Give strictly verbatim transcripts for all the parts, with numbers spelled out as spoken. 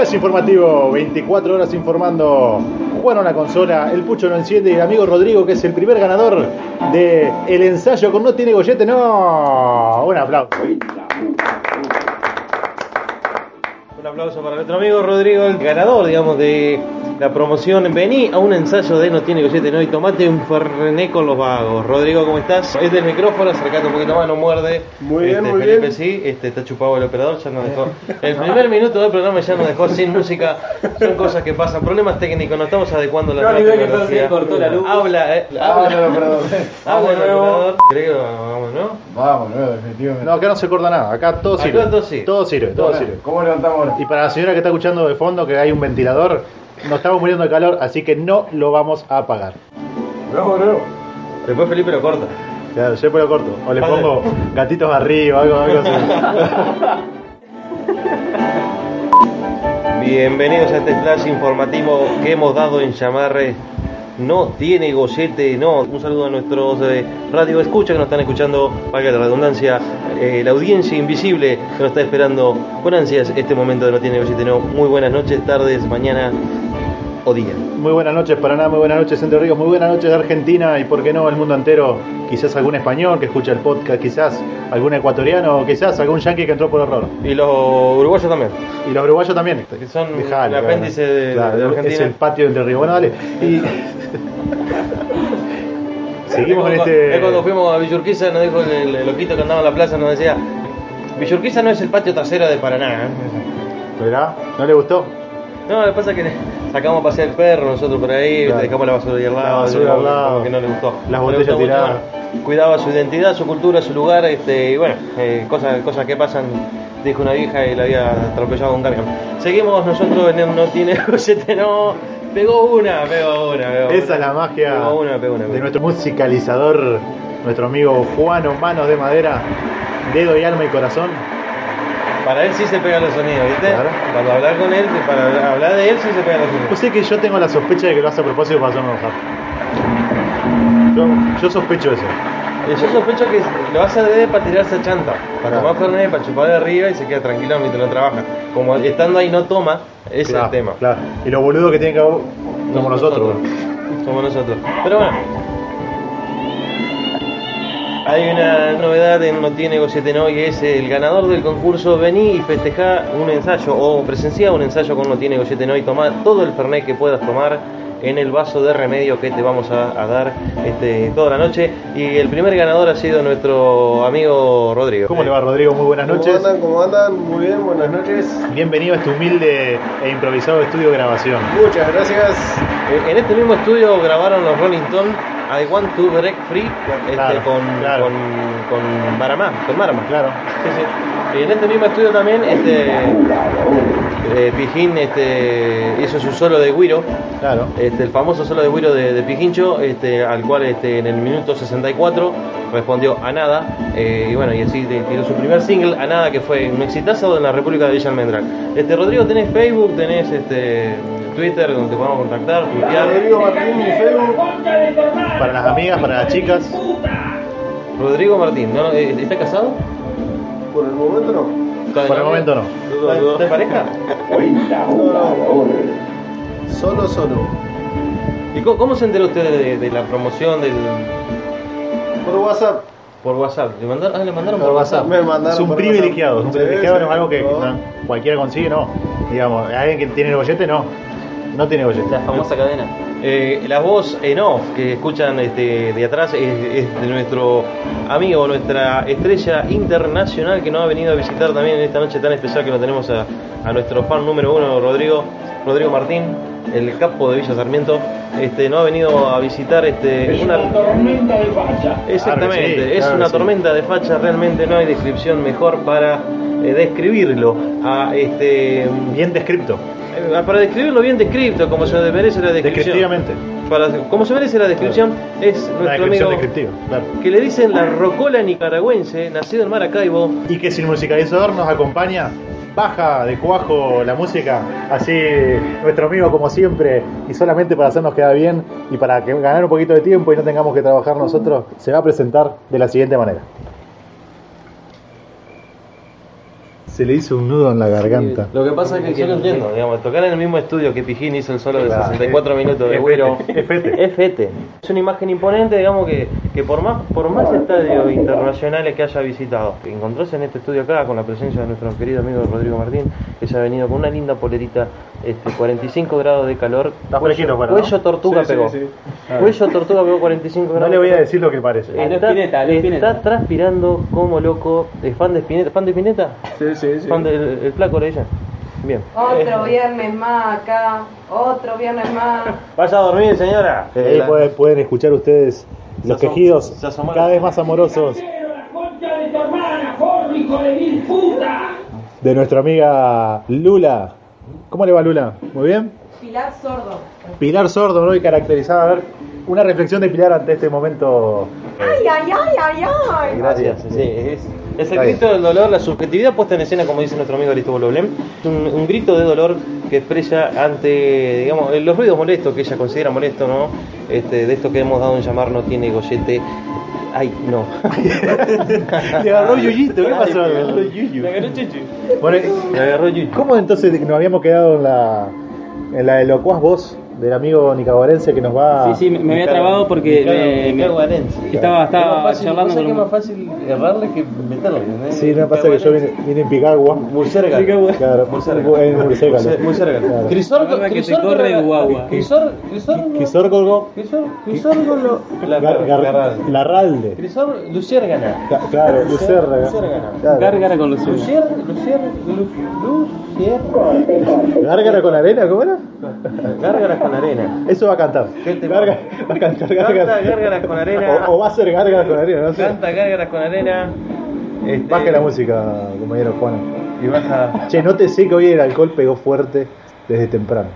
Flash informativo, veinticuatro horas informando. Juan a la consola, el Pucho no enciende y el amigo Rodrigo, que es el primer ganador de el ensayo con No Tiene Gollete. No, un aplauso. Un aplauso para nuestro amigo Rodrigo, el ganador, digamos, de la promoción. Vení a un ensayo de No Tiene Gollete, ¿no? Y tomate un fernet con los vagos. Rodrigo, ¿cómo estás? Es del micrófono, acercate un poquito más, no muerde. Muy bien, este, muy Felipe, bien. Sí, este, está chupado el operador, ya nos dejó. El primer minuto del programa ya nos dejó sin música. Son cosas que pasan, problemas técnicos, no estamos adecuando la No, nueva ni ve que tecnología. se cortó la luz. Habla, eh, Ah, habla, no, no, perdón. habla el nuevo. operador. Creo que vamos, ¿no? Vamos, nuevo, definitivamente. No, acá no se corta nada, acá todo Acá sirve. todo sí. Todo sirve, todo Bueno, sirve. ¿cómo levantamos ahora? Y para la señora que está escuchando de fondo que hay un ventilador, nos estamos muriendo de calor, así que no lo vamos a apagar. Nuevo, nuevo. Después Felipe lo corta. Claro, yo después lo corto. O le Vale. pongo gatitos arriba, algo, algo así. Bienvenidos a este flash informativo que hemos dado en llamar eh, No Tiene Gollete, no. Un saludo a nuestros eh, radio escucha que nos están escuchando, valga la redundancia, eh, la audiencia invisible que nos está esperando con ansias este momento de No Tiene Gollete, no. Muy buenas noches, tardes, mañana o día. Muy buenas noches Paraná, muy buenas noches Entre Ríos, muy buenas noches Argentina y por qué no el mundo entero. Quizás algún español que escucha el podcast, quizás algún ecuatoriano, o quizás algún yanqui que entró por error. Y los uruguayos también, Y los uruguayos también. que son Dejalo, el apéndice de, claro, de Argentina. es el patio de Entre Ríos. Bueno, dale. Y... Seguimos con Es cuando- este... Es cuando fuimos a Villurquiza, nos dijo el, el loquito que andaba en la plaza, nos decía: Villurquiza no es el patio trasero de Paraná, ¿eh? ¿Verdad? ¿No le gustó? No, lo que pasa es que sacamos a pasear el perro nosotros por ahí, Claro. dejamos la basura ahí al lado, La basura como- al lado. como que no le gustó. Las No le botellas gustó mucho, tiradas. bueno, cuidaba su identidad, su cultura, su lugar, este, y bueno, eh, cosas, cosas que pasan, dijo una vieja y la había atropellado un cargan. Seguimos nosotros en el No Tiene Gollete, no, pegó una, pegó una, pegó Esa una. es la magia Pegó una, pegó una, de pegó. nuestro musicalizador, nuestro amigo Juano, manos de madera, dedo y alma y corazón. Para él sí se pegan los sonidos, ¿viste? Claro. Para hablar con él, para hablar de él sí se pegan los sonidos. Pues sé que yo tengo la sospecha de que lo hace a propósito para hacerme enojar. Yo, yo sospecho eso. Eh, Yo sospecho que lo hace de para tirarse a chanta, para Claro. tomar fernet, para chupar de arriba y se queda tranquilo mientras no trabaja. Como estando ahí no toma, ese es Claro, el tema. Claro. Y los boludos que tienen que haber somos nosotros. Somos nosotros. Pero bueno, hay una novedad en No Tiene Gollete No, y es el ganador del concurso. Vení y festejá un ensayo o presenciá un ensayo con No Tiene Gollete No y tomá todo el fernet que puedas tomar en el vaso de remedio que te vamos a, a dar este, toda la noche. Y el primer ganador ha sido nuestro amigo Rodrigo. ¿Cómo le va, Rodrigo? Muy buenas noches. ¿Cómo andan? ¿Cómo andan? Muy bien, buenas noches. Bienvenido a este humilde e improvisado estudio de grabación. Muchas gracias. Eh, En este mismo estudio grabaron los Rolling Stones I Want to Break Free este, Claro, con, claro. con, con Maramá, con Marama. Claro. Sí, sí. Y en este mismo estudio también este, eh, Pijín este, hizo su solo de Guiro, Claro. este, el famoso solo de Guiro de, de Pijincho, este, al cual este, en el minuto sesenta y cuatro respondió a nada, eh, y bueno, y así te- tiró su primer single, a nada, que fue un exitazo en la República de Villa Almendral. Este, Rodrigo, tenés Facebook, tenés este, Twitter, donde te podemos contactar, tuitear. Rodrigo Martín, mi Facebook. Para las amigas, para las chicas. Rodrigo Martín, ¿no? Eh, ¿está casado? Por el momento no. ¿Está de Por el novio? momento no. ¿Está- está en pareja? Solo, solo. ¿Y cómo, cómo se enteró usted de, de la promoción del, Por WhatsApp. por WhatsApp? ¿Le mandaron, ah, le mandaron Por WhatsApp. Me mandaron Es un por privilegiado. WhatsApp. Un Sí, privilegiado sí, no es algo que no. no, cualquiera consigue, no. Digamos, alguien que tiene el bollete, no. No tiene bollete. La famosa cadena. Eh, la voz en off que escuchan este, de atrás es, es de nuestro amigo, nuestra estrella internacional que nos ha venido a visitar también en esta noche tan especial que lo tenemos a, a nuestro fan número uno, Rodrigo, Rodrigo Martín, el capo de Villa Sarmiento. Este, nos ha venido a visitar este, una tormenta de facha. Exactamente, Claro que sí, es claro una que sí. tormenta de facha, realmente no hay descripción mejor para eh, describirlo. A este, Bien descripto. eh, para describirlo bien descripto, como se merece la descripción. Descriptivamente. Para, como se merece la descripción, es Una nuestro descripción amigo descriptiva, claro. que le dicen la rocola nicaragüense, nacido en Maracaibo. Y que si el musicalizador nos acompaña, baja de cuajo la música, así nuestro amigo como siempre, y solamente para hacernos quedar bien y para que ganar un poquito de tiempo y no tengamos que trabajar nosotros, se va a presentar de la siguiente manera. Se le hizo un nudo en la garganta. Lo que pasa es que yo lo entiendo, digamos, tocar en el mismo estudio que Pijín hizo el solo de Claro, sesenta y cuatro minutos de es Güero. fete, es fete. Es fete. Es una imagen imponente, digamos, que, que por más por más estadios internacionales que haya visitado, que encontrarse en este estudio acá con la presencia de nuestro querido amigo Rodrigo Martín, que se ha venido con una linda polerita, este, cuarenta y cinco grados de calor, Está fresquito, bueno, cuello ¿no? tortuga Sí, sí, pegó. sí. Cuello tortuga pegó cuarenta y cinco No grados. le voy de a calor. decir lo que parece. Ah, Está, Spinetta, lo Spinetta. está transpirando como loco. ¿Es fan de Spinetta? ¿Fan de Spinetta? Sí, sí, sí. Fan del el flaco le dicen. Bien. Otro viernes más acá, otro viernes más. Vaya a dormir, señora. Ahí pueden, pueden escuchar ustedes los Se asom- quejidos se asomaron. cada vez más amorosos de nuestra amiga Lula. ¿Cómo le va, Lula? ¿Muy bien? Pilar Sordo. Pilar Sordo, ¿no? Y caracterizada. A ver, una reflexión de Pilar ante este momento. Ay, ay, ay, ay, ay. Gracias. Sí, es, es el Está grito del dolor, la subjetividad puesta en escena, como dice nuestro amigo Aristóbulo Blem. Un, un grito de dolor que expresa ante, digamos, los ruidos molestos que ella considera molesto, ¿no? Este, de esto que hemos dado en llamar no tiene gollete. Ay, no. Le agarró Yuyito, ¿qué pasó? Ay, me agarró Yuyu. Me agarró Chuchu. Bueno, Me agarró Yuyu. ¿cómo entonces nos habíamos quedado en la, en la elocuaz voz del amigo nicaragüense que nos va... Sí, sí, me, me había trabado porque me, me- Nicaragüense. estaba, Es más estaba fácil- charlando ¿no sé con que es un... más fácil errarle que meterle? ¿no? Sí, no pasa que yo vine, vine en Picagua. Murciélago. Claro, Murciélago. en Murciélago. Murciélago. Claro. Crisor, La verdad que Crisor, te corre guagua. Crisor, Crisor, Quisórgolo, Crisor, Crisórgolo. La Gar- Gar- Larralde. Crisor, Luciérgana. Ca- Claro, Lucérraga. Luciérgana. Claro. Gárgara con los Lucier, Lucier, Lu- Lucier. ¿Gárgara con arena? ¿Cómo era? Gárgaras con arena. Eso va a cantar. ¿Qué te Garga- va a cantar Canta gárgaras. gárgaras con arena. O, o va a ser gárgaras con arena, no sé. Canta gárgaras con arena. Este, Baje la música, compañero Juan. Y baja. Che, nótese que hoy el alcohol pegó fuerte desde temprano.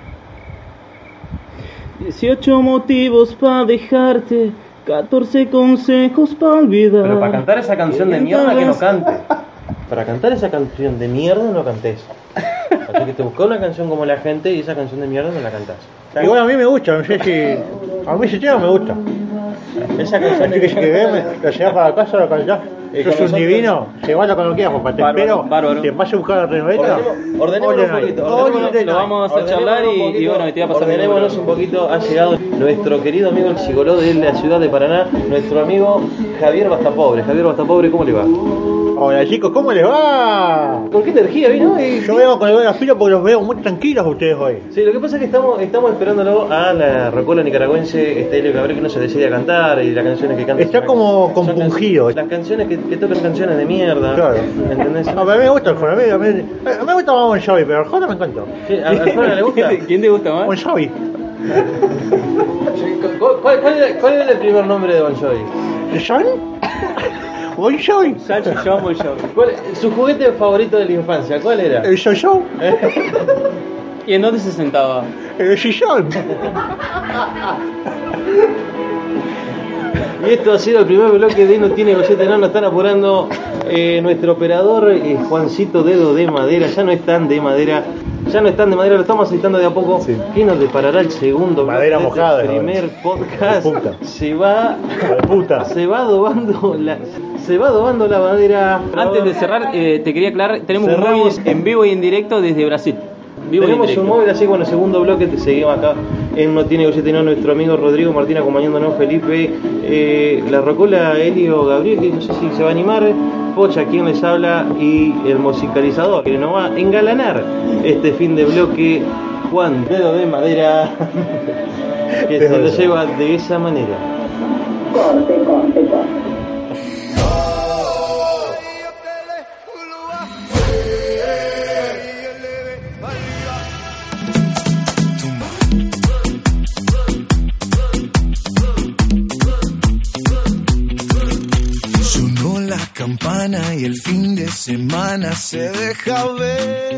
dieciocho motivos para dejarte, catorce consejos para olvidar. Pero para cantar esa canción de mierda que no cante. Para cantar esa canción de mierda no cantes. Así que te buscás una canción como la gente y esa canción de mierda no la cantás. Igual a mí me gusta, no sé si. A mí ese tema me gusta. Esa canción Así que si querés, me- lo llevas para casa, lo cantás. Y Sos con un nosotros- divino, llevalo cuando quieras, papá. Te Bárbaro, espero. bárbaro. Te vas a buscar la renoveta. Ordenemos- ordenémonos un poquito, ordenémonos- Lo vamos a charlar y, y bueno, te voy a pasar mi Ordenémonos número. un poquito. Ha llegado nuestro querido amigo el gigoló de la ciudad de Paraná, nuestro amigo Javier Bastapobre. Javier Bastapobre, ¿cómo le va? Hola chicos, ¿cómo les va? ¿Con qué energía vino? Eh, Yo vengo con el buena fila porque los veo muy tranquilos ustedes hoy. Sí, lo que pasa es que estamos, estamos esperándolo a la rocola nicaragüense Estelio Cabré, que no se decide a cantar, y las canciones que canta. Está son- como son compungido. can- Las canciones que, que tocan canciones de mierda. Claro. ¿Entendés? No, pero a mí me gusta el Jona, a mí, a mí, a mí me gusta más Bon Jovi, pero el Jona me encanta. Sí, ¿A a Jona le gusta? ¿Quién te gusta más? Bon Jovi. ¿Cuál, cuál, cuál era, cuál era el primer nombre de Bon Jovi? ¿John? Bon Jovi. Sacho, yo amo yo. ¿Cuál- su juguete favorito de la infancia, ¿cuál era? El Yo-Yo. ¿Y en dónde se sentaba? El Sillón. Y esto ha sido el primer bloque de No Tiene Gollete, no nos están apurando. Eh, nuestro operador eh, Juancito Dedo de Madera, ya no están de madera, ya no están de madera, lo estamos aceitando de a poco. Sí. ¿Qué nos deparará el segundo Madera bloque de mojada, este ¿no? primer podcast? De puta. Se va, Hijo de puta. se va adobando la, se va adobando la madera. Antes de cerrar, eh, te quería aclarar, tenemos Cerramos. un móvil en vivo y en directo desde Brasil. Vivo y en Tenemos un directo. móvil, así que bueno, segundo bloque, te seguimos acá en No Tiene Gollete, no, nuestro amigo Rodrigo Martín acompañándonos, Felipe, eh, la rocola Elio Gabriel, que no sé si se va a animar, Pocha, quien les habla, y el musicalizador, que nos va a engalanar este fin de bloque, Juan Dedo de Madera, que se lo lleva de esa manera. Sonó la campana y el fin de semana se deja ver.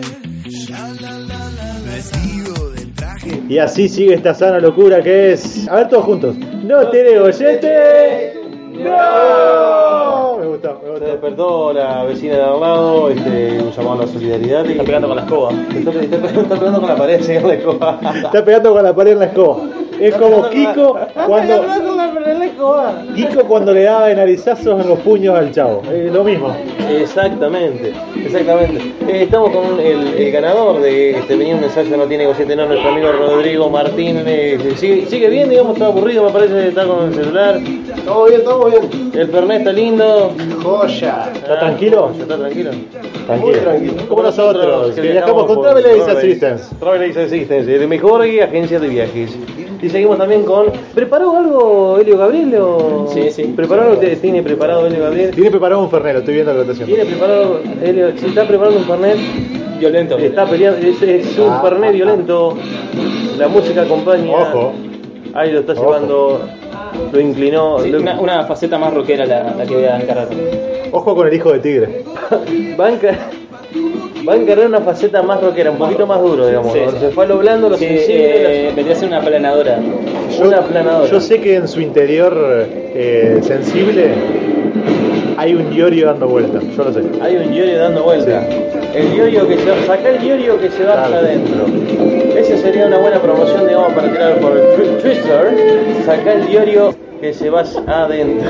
Vestido de traje. Y así sigue esta sana locura que es. A ver todos juntos. No tiene gollete. No. Me gustó, me Se gustó. despertó la vecina de al lado, este, un llamado a la solidaridad. Y Está pegando con la escoba. Está, está- está pegando con la pared, señor la escoba. Está pegando con la pared en la escoba. Es como Kiko cuando. con la pared en la Escobar. Kiko cuando le daba de narizazos en los puños al chavo. Eh, lo mismo. Exactamente, exactamente. Eh, estamos con el, el ganador de este venía un ensayo no tiene gollete, no, nuestro amigo Rodrigo Martín. Eh, sigue, sigue bien, digamos, está aburrido, me parece que está con el celular. Estamos bien, estamos bien. El Fernet está lindo. Joya. ¿Está tranquilo? ¿Está tranquilo? Tranquilo. Muy tranquilo. Como nosotros, que viajamos con por Travel Ace Travel Assistance. Travel Ace Assistance, el mejor agencia de viajes. Y seguimos también con... ¿Preparó algo Helio Gabriel o...? Sí, sí. ¿Preparó algo? ¿Tiene preparado Helio Gabriel? Tiene preparado un Fernet, lo estoy viendo lo que está haciendo. ¿Tiene preparado Helio? ¿Se está preparando un Fernet? Violento. Está peleando, es, es un Ah, Fernet violento. La música acompaña. Ojo. Ahí lo está Ojo. llevando, lo inclinó. Sí, lo- una, una faceta más rockera la, la que voy a encargar. Ojo con el hijo de tigre. va, a encar- va a encargar una faceta más rockera, un poquito más duro, digamos. Sí, ¿no? sí. Se fue a lo blando, lo Sí, sensible, eh, vendría a ser una aplanadora. la- una aplanadora. Yo sé que en su interior eh, sensible hay un iorio dando vueltas. Yo lo sé. Hay un yorio dando vuelta. El yorio que se saca el yorio que se va Claro. hacia adentro. Esa sería una buena promoción, digamos, para tirar por el twi- Twister. Saca el yorio que se va adentro.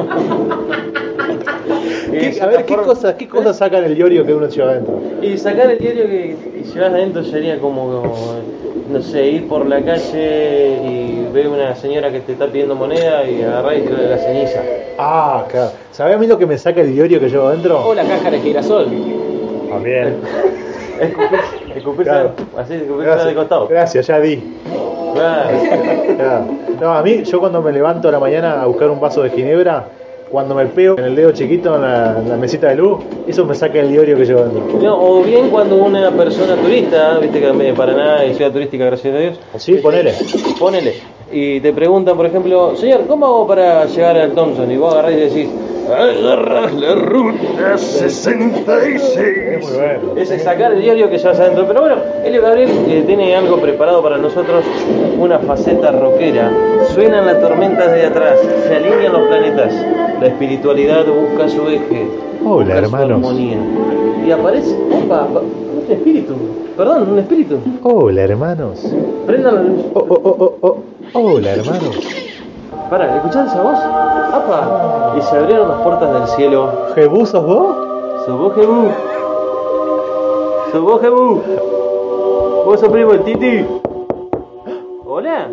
¿Qué- Es a ver, una ¿qué forma- cosas, ¿qué cosas sacan el iorio que uno lleva adentro? Y sacar el diario que llevas adentro sería como, no sé, ir por la calle y ver una señora que te está pidiendo moneda y agarrar y tirarle la ceniza. Ah, claro. ¿Sabés a mí lo que me saca el iorio que llevo adentro? O la caja de girasol. También. Escupirse, escupirse Claro. así, escupirse de costado. Gracias, ya di. Claro. Claro. No, a mí, yo cuando me levanto a la mañana a buscar un vaso de ginebra, cuando me pego en el dedo chiquito en la, en la mesita de luz, eso me saca el iorio que llevo adentro. No, o bien cuando una persona turista, viste que en Paraná es ciudad turística, gracias a Dios. Sí, ponele. Ponele. Y te preguntan, por ejemplo, señor, ¿cómo hago para llegar al Thompson? Y vos agarrás y decís, agarras la ruta sesenta y Es seis. muy bueno. Es sacar el diario que llevas adentro. Pero bueno, Helio Gabriel eh, tiene algo preparado para nosotros, una faceta rockera. Suenan las tormentas de atrás, se alinean los planetas. La espiritualidad busca su eje. Hola, busca su hermanos. armonía. Y aparece, opa, apa- un espíritu. Perdón, un espíritu. Hola, hermanos. Prendan la luz. Oh, oh, oh, oh, oh. Hola, hermanos. Para, ¿escuchás esa voz? ¡Apa! Y se abrieron las puertas del cielo. ¿Jebú sos vos? ¡Sos vos, Jebú! ¡Sos vos, Jebú! ¿Vos sos primo el Titi? ¿Hola?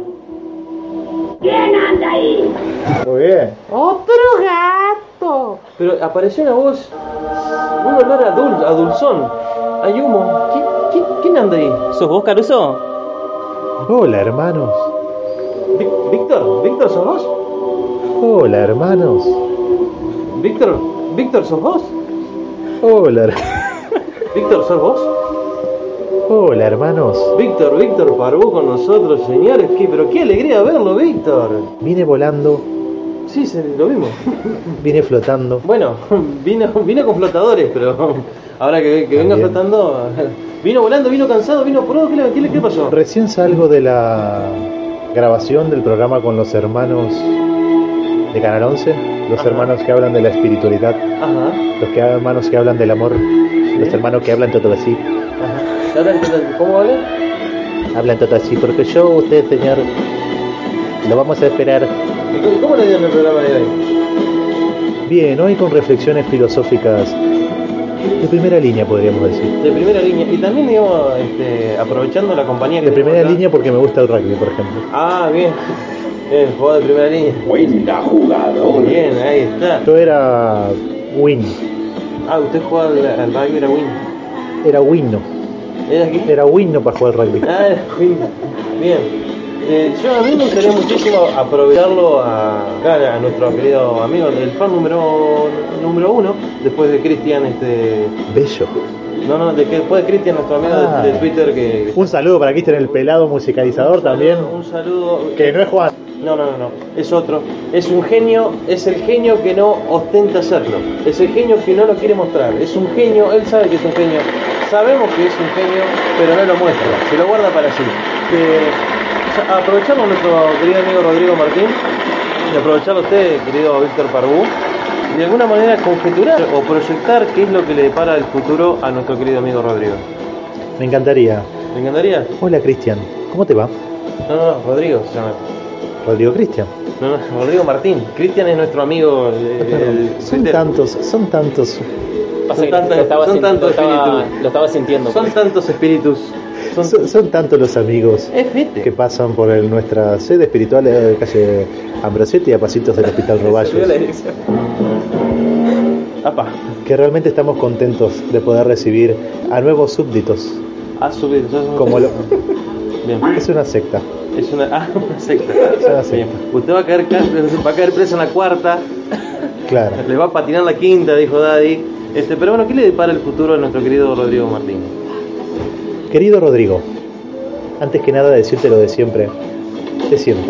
Muy bien. ¡Otro gato! Pero apareció una voz, un olor a, dul, a dulzón. Hay humo. ¿Qui- qui- ¿Quién anda ahí? ¿Sos vos, Caruso? Hola, hermanos. Vic- ¿Víctor? ¿Víctor sos vos? Hola, hermanos. ¿Víctor? ¿Víctor sos vos? Hola, her- ¿Víctor sos vos? Hola, hermanos. Víctor, Víctor Parvú con nosotros, señores. ¿Qué, pero qué alegría verlo, Víctor. Vine volando, Sí, se, lo vimos. vine flotando. Bueno, vino, vino con flotadores, pero ahora que, que venga También. flotando, vino volando, vino cansado, vino apurado. ¿Qué, le- qué, le- qué pasó? Recién salgo de la grabación del programa con los hermanos de Canal once, los Ajá. hermanos que hablan de la espiritualidad, Ajá, los que, hermanos que hablan del amor, los hermanos que hablan todo así. ajá. Ahora, ¿cómo vale? Hablan todo así, porque yo, usted, señor, lo vamos a esperar. ¿Y cómo- ¿Cómo le dieron el programa de hoy? Bien, hoy con reflexiones filosóficas de primera línea, podríamos decir. De primera línea. Y también, digamos, este, aprovechando la compañía que De primera tenemos acá. línea porque me gusta el rugby, por ejemplo. Ah, bien. Bien, jugador de primera línea. Buena jugada. Bien, ahí está. Yo era win, Ah, usted juega al, al rugby, era win. era winno, ¿Era aquí? era winno para jugar al rugby. Ah, era win. Bien. Eh, yo a mí me gustaría muchísimo aprovecharlo a, acá, a nuestro querido amigo, el fan número número uno, después de Cristian, este, Bello. no, no, de que después de Cristian, nuestro amigo Ah. de, de Twitter, que Un saludo para Cristian el pelado musicalizador también, un saludo, que no es Juan. no, no, no, no, es otro, es un genio, es el genio que no ostenta serlo, es el genio que no lo quiere mostrar, es un genio, él sabe que es un genio, sabemos que es un genio, pero no lo muestra, se lo guarda para sí. Que, aprovechamos a nuestro querido amigo Rodrigo Martín y aprovecharlo a usted, querido Víctor Parvú, y de alguna manera conjeturar o proyectar qué es lo que le depara el futuro a nuestro querido amigo Rodrigo. Me encantaría. ¿Me encantaría? Hola, Cristian. ¿Cómo te va? No, no, no, Rodrigo se llama. Rodrigo Cristian. No, no, Rodrigo Martín. Cristian es nuestro amigo. eh, Son Twitter. tantos, son tantos. Pasa Son que tantas- lo estaba, son sin- tantos lo estaba- espíritus. lo estaba sintiendo. Son pues. tantos espíritus. Son, Son, son tantos los amigos es vete. que pasan por el- nuestra sede espiritual de calle Ambrosetti a pasitos del Hospital Roballos, Subió la dirección. Apa, que realmente estamos contentos de poder recibir a nuevos súbditos, ha subido. sos un- como lo, Bien. es una secta. Es una, ah, una secta. una secta. Bien. Usted va a caer, ca- va a caer preso en la cuarta. Claro. Le va a patinar la quinta, dijo Daddy. Este, pero bueno, ¿qué le depara el futuro a nuestro querido Rodrigo Martín? Querido Rodrigo, antes que nada decirte lo de siempre, te siento.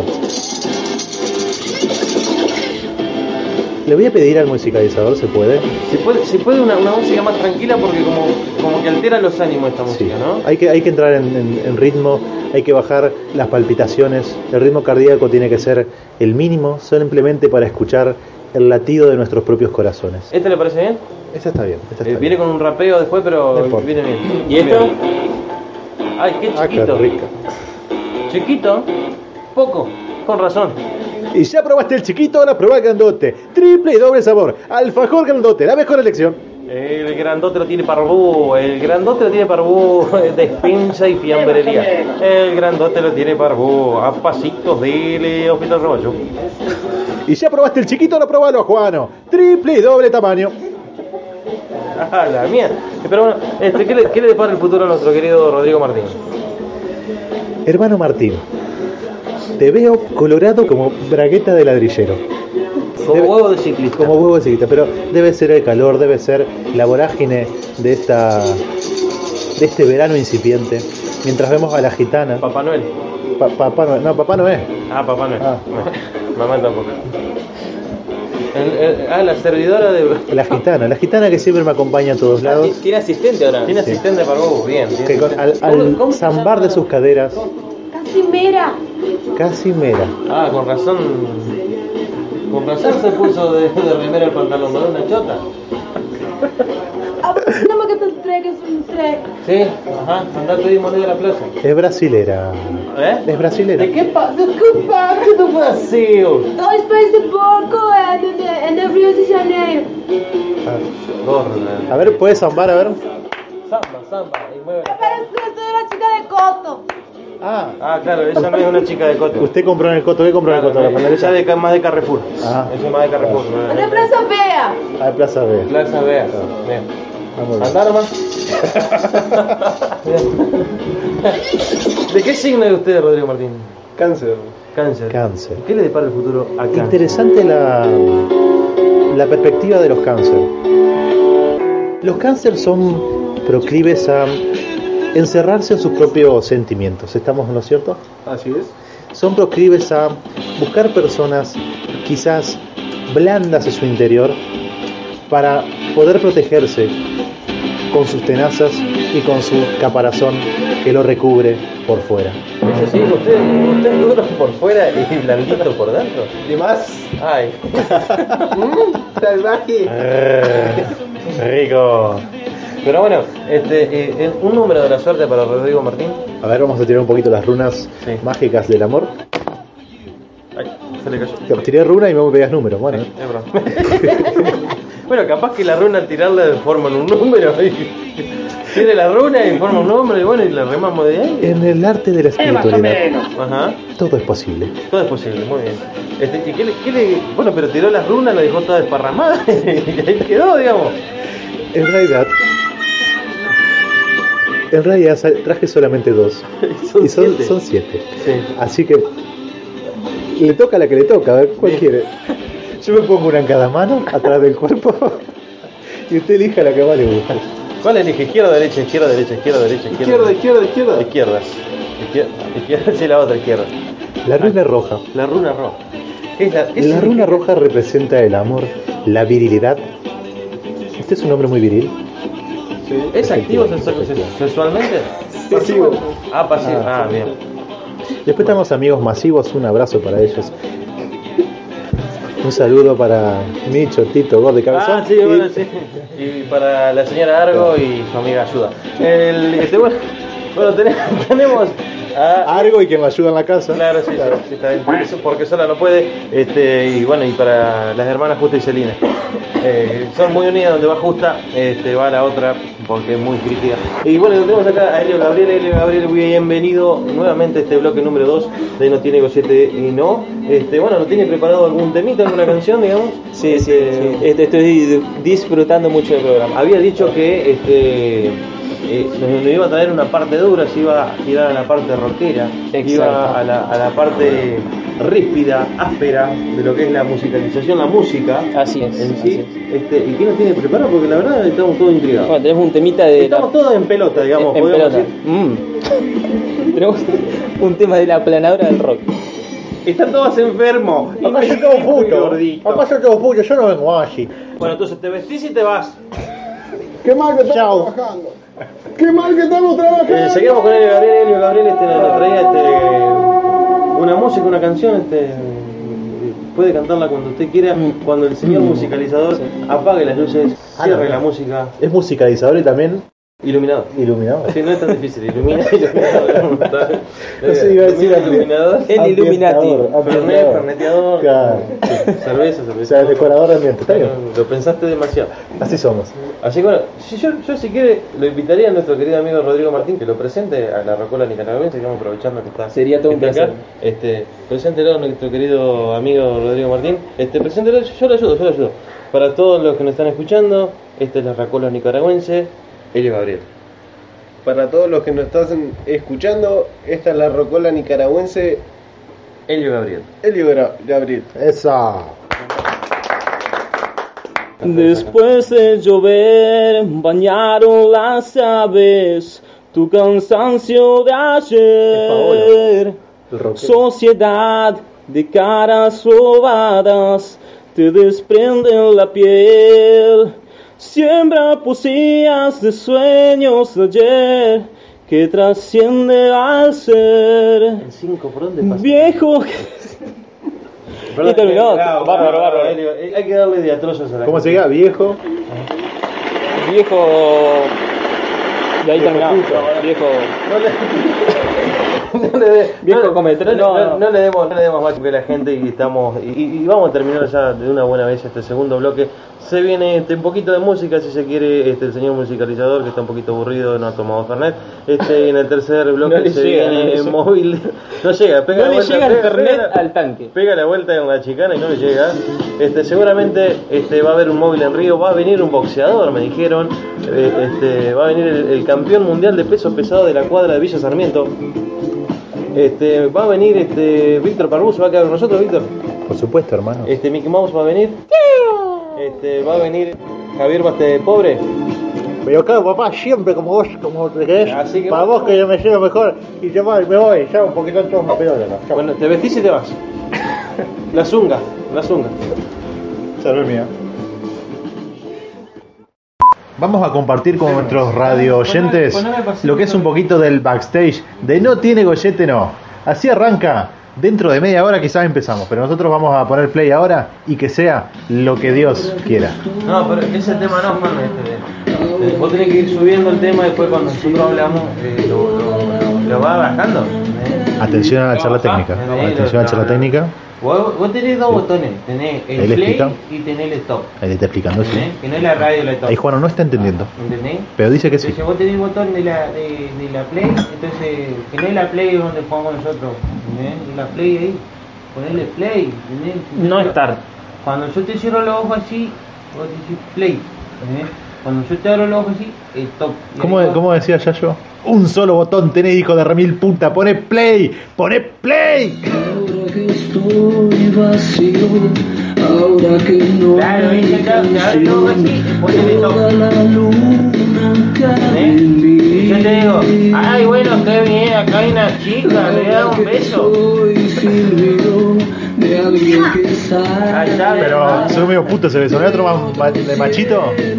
Le voy a pedir al musicalizador, ¿se puede? Si puede, si puede una, una música más tranquila porque como, como que altera los ánimos esta Sí. música, ¿no? Hay que, hay que entrar en, en- en ritmo, hay que bajar las palpitaciones, el ritmo cardíaco tiene que ser el mínimo, simplemente para escuchar el latido de nuestros propios corazones. ¿Este le parece bien? Esta está bien, esta está Eh, bien. viene con un rapeo después, pero No importa. viene bien. ¿Y esto? Bien. Ay, qué Ah, qué chiquito. rico. Chiquito, poco, con razón. Y ya probaste el chiquito, ahora probá el grandote. Triple y doble sabor. Alfajor grandote, la mejor elección. El grandote lo tiene Parbú, el grandote lo tiene Parbú, despensa y fiambrería. El grandote lo tiene Parbú, a pasitos del Hospital Roballo. Y ya probaste el chiquito, ahora probalo, Juano. Triple y doble tamaño. Ah, la mía. Pero bueno, este, ¿qué, le, ¿qué le depara el futuro a nuestro querido Rodrigo Martín? Hermano Martín, te veo colorado como bragueta de ladrillero. Como Debe- huevo de ciclista. Como huevo de ciclista, pero debe ser el calor, debe ser la vorágine de esta de este verano incipiente. Mientras vemos a la gitana. Papá Noel. Pa- papá no, no, papá no es. Ah, Papá Noel. Ah. Mamá tampoco. El- el- ah, la servidora de... La gitana, la gitana que siempre me acompaña a todos lados. Tiene asistente ahora. Tiene Sí. asistente para vos, bien. tiene Que con- al, asistente. ¿Cómo- al cómo se zambar llama? de sus caderas, Casimera. casi mera. Ah, con razón. Con razón se puso de, de remera el pantalón, ¿no? Una chota. Ah, no me que te entregues un tre. Sí, ajá. Andá a pedir moneda a la plaza. Es brasilera. ¿Eh? Es brasilera. ¿De qué pa de qué parte do Brasil? Dois pés de porco é de, de, é de Rio de Janeiro. Gorda. A ver, ¿puedes zambar? A ver. Samba, samba. Y mueve la- Parece que soy una chica de coto. Ah, Ah, claro, ella no es una chica de coto. usted compró en el coto. ¿Qué compró en el Claro, coto? La ella pandereta. de, ca- más de Carrefour. Ah. Ella es más de Carrefour. Es de Plaza Vea. Ah, Plaza B. Plaza Vea. Bien. Vamos bien. Andá nomás. ¿De qué signo es usted, Rodrigo Martín? Cáncer. Cáncer. Cáncer. ¿Qué le depara el futuro a cáncer? Interesante la, la perspectiva de los cáncer. Los cáncer son proclives a encerrarse en sus propios sentimientos. ¿Estamos en lo cierto? Así es. Son proclives a buscar personas quizás blandas en su interior para poder protegerse con sus tenazas y con su caparazón que lo recubre por fuera. ¿Es así? ¿Usted, usted es duro por fuera y blandito por dentro? ¿Y más? Ay. Salvaje. Eh, rico. Pero bueno, este, eh, eh, un número de la suerte para Rodrigo Martín. A ver, vamos a tirar un poquito las runas Sí. mágicas del amor. Ay, se le cayó. Te tiré runa y me pegas números. Bueno, ¿eh? Es broma. Bueno, capaz que la runa al tirarla forman un número. Y tiene la runa y forma un número y bueno, y la remamos de ahí. en el arte de la espiritualidad Ajá. todo es posible. Todo es posible, muy bien. Este, ¿y qué le, qué le- bueno, pero tiró las runas, la dejó toda desparramada y ahí quedó, digamos. En realidad, en realidad sa- traje solamente dos Son y son siete. son siete. Sí. Así que le toca a la que le toca, a ver cuál Bien. quiere. Yo me pongo una en cada mano, atrás del cuerpo, y usted elija la que más le gusta. ¿Cuál elige? Izquierda, derecha, izquierda, derecha, izquierda, derecha, Izquierda, izquierda, izquierda. Izquierda. Izquierda, izquierda, sí, la otra izquierda. La runa roja. La runa roja. ¿Qué es la, qué La significa? runa roja representa el amor, la virilidad. ¿Usted es un hombre muy viril? Sí. ¿Es activo sexu- sexualmente? Pasivo. Ah, pasivo. Ah, Ah, bien. Después tenemos amigos masivos, un abrazo para ellos. Un saludo para Micho, Tito, Gordo y Cabezón. Ah, sí, Y- bueno, sí. Y para la señora Argo y su amiga Ayuda. El, este, bueno, bueno, tenemos, tenemos Ah, Argo y que me ayuda en la casa. Claro, sí, Claro. sí, sí, está bien. Porque, porque sola no puede. Este, y bueno, y para las hermanas Justa y Celina. Eh, son muy unidas, donde va Justa, este, va la otra, porque es muy crítica. Y bueno, tenemos acá a Elio Gabriel. Elio Gabriel, bienvenido nuevamente a este bloque número dos de No Tiene Gollete y No. Este, bueno, ¿no tiene preparado algún temita, alguna canción, digamos? Sí, sí, Este, sí. Este, estoy disfrutando mucho del programa. Había dicho que este eh, nos, nos iba a traer una parte dura, se iba a tirar a la parte rockera, Exacto. iba a la, a la parte ríspida, áspera de lo que es la musicalización, la música Así es. en así sí. es. Este, ¿y qué nos tiene preparado? Porque la verdad estamos todos intrigados. Bueno, tenemos un temita de Estamos la... todos en pelota, digamos. en podemos pelota. decir. Mm. Tenemos un tema de la aplanadora del rock. Están todos enfermos. Papá, yo tengo puto. Papá, yo tengo puto, yo no vengo así. Bueno, entonces te vestís y te vas. Qué mal que estamos Chao. trabajando. Qué mal que estamos trabajando. Eh, seguimos con Elio Gabriel. Elio Gabriel este, nos traía este, una música, una canción. Este, puede cantarla cuando usted quiera. Cuando el señor musicalizador apague las luces, cierre la música. Es musicalizador y también Iluminado. iluminador. Sí, no es tan difícil. Ilumina, iluminado. No sé, iba a decir Ilumina, iluminador. El Illuminati. Ambientador, Fernet, ambientador. ferneteador. Claro. Cerveza, O cerveza. sea, el decorador de ambiente. Está bien. Lo pensaste demasiado. Así somos. Así que bueno, si yo, yo si quiere lo invitaría a nuestro querido amigo Rodrigo Martín que lo presente a la Rocola Nicaragüense, que vamos aprovechando que está, Sería todo un que está acá. placer. Este, preséntelo a nuestro querido amigo Rodrigo Martín. Este, preséntelo, yo lo ayudo, yo lo ayudo. Para todos los que nos están escuchando, esta es la Rocola Nicaragüense, Elio Gabriel. Para todos los que nos están escuchando, esta es la rocola nicaragüense Elio Gabriel. Elio Gra- Gabriel. Esa. Después de llover, bañaron las aves, tu cansancio de ayer. El rockero. Sociedad de caras robadas, te desprenden la piel. Siembra poesías de sueños de ayer, que trasciende al ser. El cinco, ¿por dónde pasa? Viejo. Perdón, Y terminó. bravo, Bárbaro, bravo, bárbaro. Elio. Eh, Hay que darle de atrozos a la ¿Cómo se gente. llama? Viejo. Viejo. Y ahí Viejo terminamos. puto. Viejo. No le, no le de- Viejo no- cometrón, no, no, no, no. no le demos, no le demos más que la gente y estamos y, y vamos a terminar ya de una buena vez este segundo bloque. Se viene este, un poquito de música si se quiere, este el señor musicalizador que está un poquito aburrido, no ha tomado Fernet. Este en el tercer bloque No le se llega, no viene le llega. móvil. No llega, pega No la le vuelta, llega el pega- Fernet pega la- al tanque. Pega la vuelta con la chicana y no le llega. Este, seguramente este, va a haber un móvil en Río, va a venir un boxeador, me dijeron. Eh, este, va a venir el, el campeón mundial de peso pesado de la cuadra de Villa Sarmiento. Este, va a venir este, Víctor Parbuso, va a quedar con nosotros, Víctor. Por supuesto, hermano. Este, Mickey Mouse va a venir. Este, va a venir Javier Baste Pobre. Pero claro, papá, siempre como vos, como te querés, Así que para vos- vos que yo me llevo mejor y yo me me voy, ya un poquito todos me pedo acá. Chao. Bueno, te vestís y te vas. La zunga, la zunga. Salve mía. Vamos a compartir con nuestros radio oyentes lo que es un poquito del backstage de No Tiene Gollete No. Así arranca. Dentro de media hora quizás empezamos, pero nosotros vamos a poner play ahora y que sea lo que Dios quiera. No, pero ese tema no, Juan. Este, eh, vos tenés que ir subiendo el tema y después cuando nosotros hablamos eh, lo, lo, lo, lo va bajando. ¿eh? Atención a la charla Ajá, técnica. eh, Atención a la charla lo- técnica. Vos, vos tenés dos botones, tenés Ahí el le play explica. y tenés el stop. Ahí le está explicando, sí. ¿Entendés? Que no es la radio la stop. Ahí Juan no está entendiendo, ¿Entendés? pero dice que sí. Entonces vos tenés el botón de la, de, de la play, entonces que no es la play donde jugamos nosotros, ¿entendés? La play ahí, ponerle play, ¿entendés? No estar. Cuando yo te cierro los ojos así, vos decís play, ¿entendés? Cuando yo te abro los ojos así, stop. Y ¿Cómo, ahí va- ¿Cómo decía Yayo? Un solo botón tenés, hijo de remil puta. Pone play, pone play. Ahora que estoy vacío, ahora que no Claro, hay ese ya- ya abre los ojos así, y ponele toda stop. la luna cae ¿Eh? en mí. Y yo te digo, ay bueno, qué bien, acá hay una chica, le da un beso. Soy silbido de alguien que Ahí sale está, Pero soy medio puto ese beso. ¿No hay otro más ma- de machito?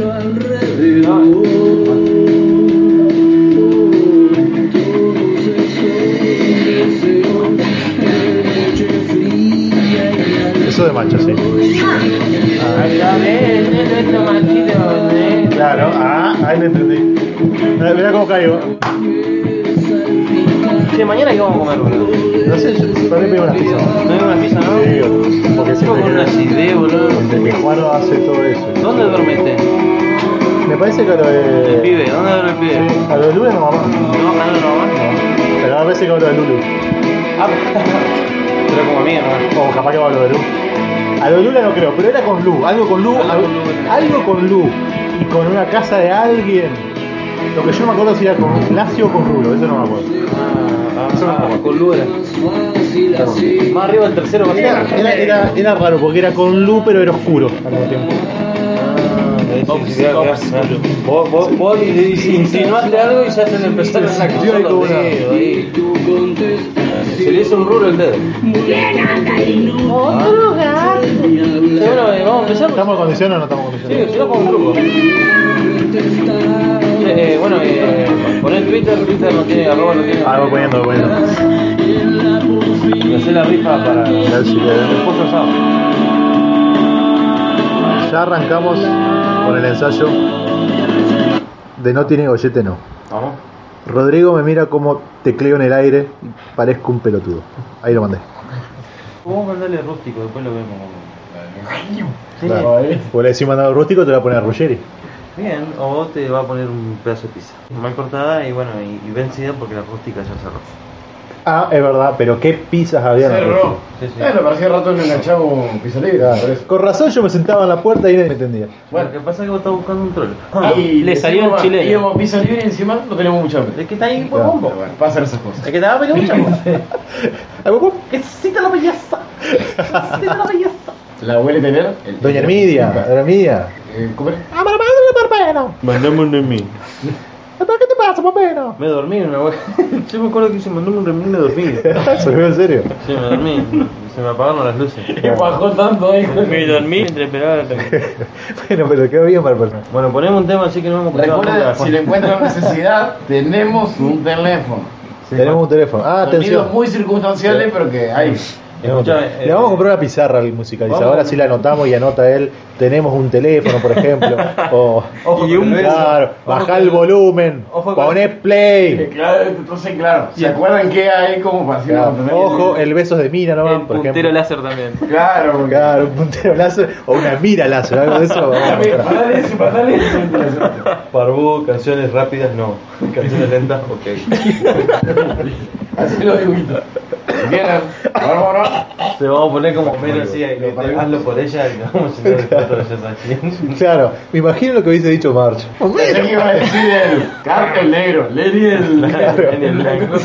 Eso de macho, sí. Ahí está, ves, es nuestro machito, ¿eh? Claro, ah, ahí me entendí. Mirá, mirá cómo caigo. Che, mañana qué vamos a comer, boludo. No sé, yo para mí pedí una pizza. ¿No hay una pizza, no? Sí, porque Tipo siempre con una que, acidez, boludo. desde que Juano hace todo eso. ¿Dónde duerme este? Me parece que a lo El de... pibe, ¿dónde duerme el pibe? Sí, a lo de Lula no mamá. No, no, no, no. Pero a veces que hablo de Lulu. Ah, pero como amigo, ¿no? O capaz que hablo de Lu. A lo de Lula no creo, pero era con Lu. Algo con Lu. Algo Algo, con Lu. algo con Lu. Y con una casa de alguien. Lo que yo no me acuerdo si era con Ignacio o con Rulo. Eso no me acuerdo. Ah, Eso no me ah, acuerdo. con Lura. Más arriba el tercero más Era, era, era, era raro porque era con Lu, pero era oscuro al mismo tiempo. Vos, vos, vos insinuaste algo y ya se le empezaron a cruzar los dedos ahí. Se le hizo un rulo el dedo. Otro gato. Bueno, eh, vamos a empezar. ¿Estamos en condición o no estamos en Sí, condición? si no con un truco. Eh, bueno, eh, poné Twitter, Twitter no tiene, arroba no tiene. Ah, voy poniendo, voy poniendo. Y hacer la rifa para A ver si le- el pollo asado. Ya arrancamos con el ensayo de No tiene gollete no. Vamos. Rodrigo me mira como tecleo en el aire y parezco un pelotudo. Ahí lo mandé. Vamos a mandarle rústico, después lo vemos. Sí. Claro. Vos le decís mandado rústico, te lo va a poner Ruggeri. Bien, o vos te va a poner un pedazo de pizza. Mal cortada y bueno, y, y vencida porque la rústica ya cerró. Ah, es verdad, pero qué pizzas había en la Cerró. rústica. Sí, sí. Bueno, para hace rato no enganchaba un piso libre, Claro. por eso. Con razón yo me sentaba en la puerta y nadie me entendía. Bueno, lo que pasa es que vos estás buscando un troll. Y le salió un encima chileno. Íbamos a piso libre y encima no tenemos mucha hambre. Es que está ahí por Claro. bombo. Bueno, pasan esas cosas. Es que te va a pelear mucha Ay, vos, vos. Que cita la belleza. Cita la belleza. La huele tener. El, Doña Hermidia, Doña Hermidia. Eh, ¿Cómo era? ¡Ah, mamá, no papeno! Mandame un remí. ¿Pero qué te pasa, papeno? Me dormí en una wea. Yo me acuerdo que hice mandame un remí y me dormí. ¿Se lo veo en serio? Sí, me dormí. Se me apagaron las luces. ¿Qué bajó tanto ahí? Me dormí entre esperaba el remí. Bueno, pero quedó bien para el personaje. Bueno, ponemos un tema así que no hemos escuchado Recuerda, nunca. si le encuentran necesidad, tenemos un teléfono. Tenemos un teléfono. Ah, Sonidos atención. muy circunstanciales, pero que hay. Escuchame, Le vamos a comprar una pizarra al musicalizador, vamos- así la anotamos y anota él. Tenemos un teléfono, por ejemplo. O, Ojo y con un eso. claro, Ojo baja con el eso. volumen, Ojo con poné play. Claro, entonces, claro. ¿Se acuerdan qué hay como para Claro, hacer ojo, el besos de mina, ¿no? El Por puntero ejemplo. láser también. Claro, porque. Claro, un puntero láser o una mira láser, algo de eso. Vamos a Dame, mostrar. Parale eso, parale eso. Parbu, canciones rápidas no. Canciones lentas, ok. Así lo dibujito. ¿Quieran? Vamos, vamos. Te vamos a poner como menos así, y te- hazlo por ella y nos vamos a llenar el foto de ella. Claro, me imagino lo que hubiese dicho March. Pensé que iba a decir el cartel negro, Lenny el, Lenny el blanco.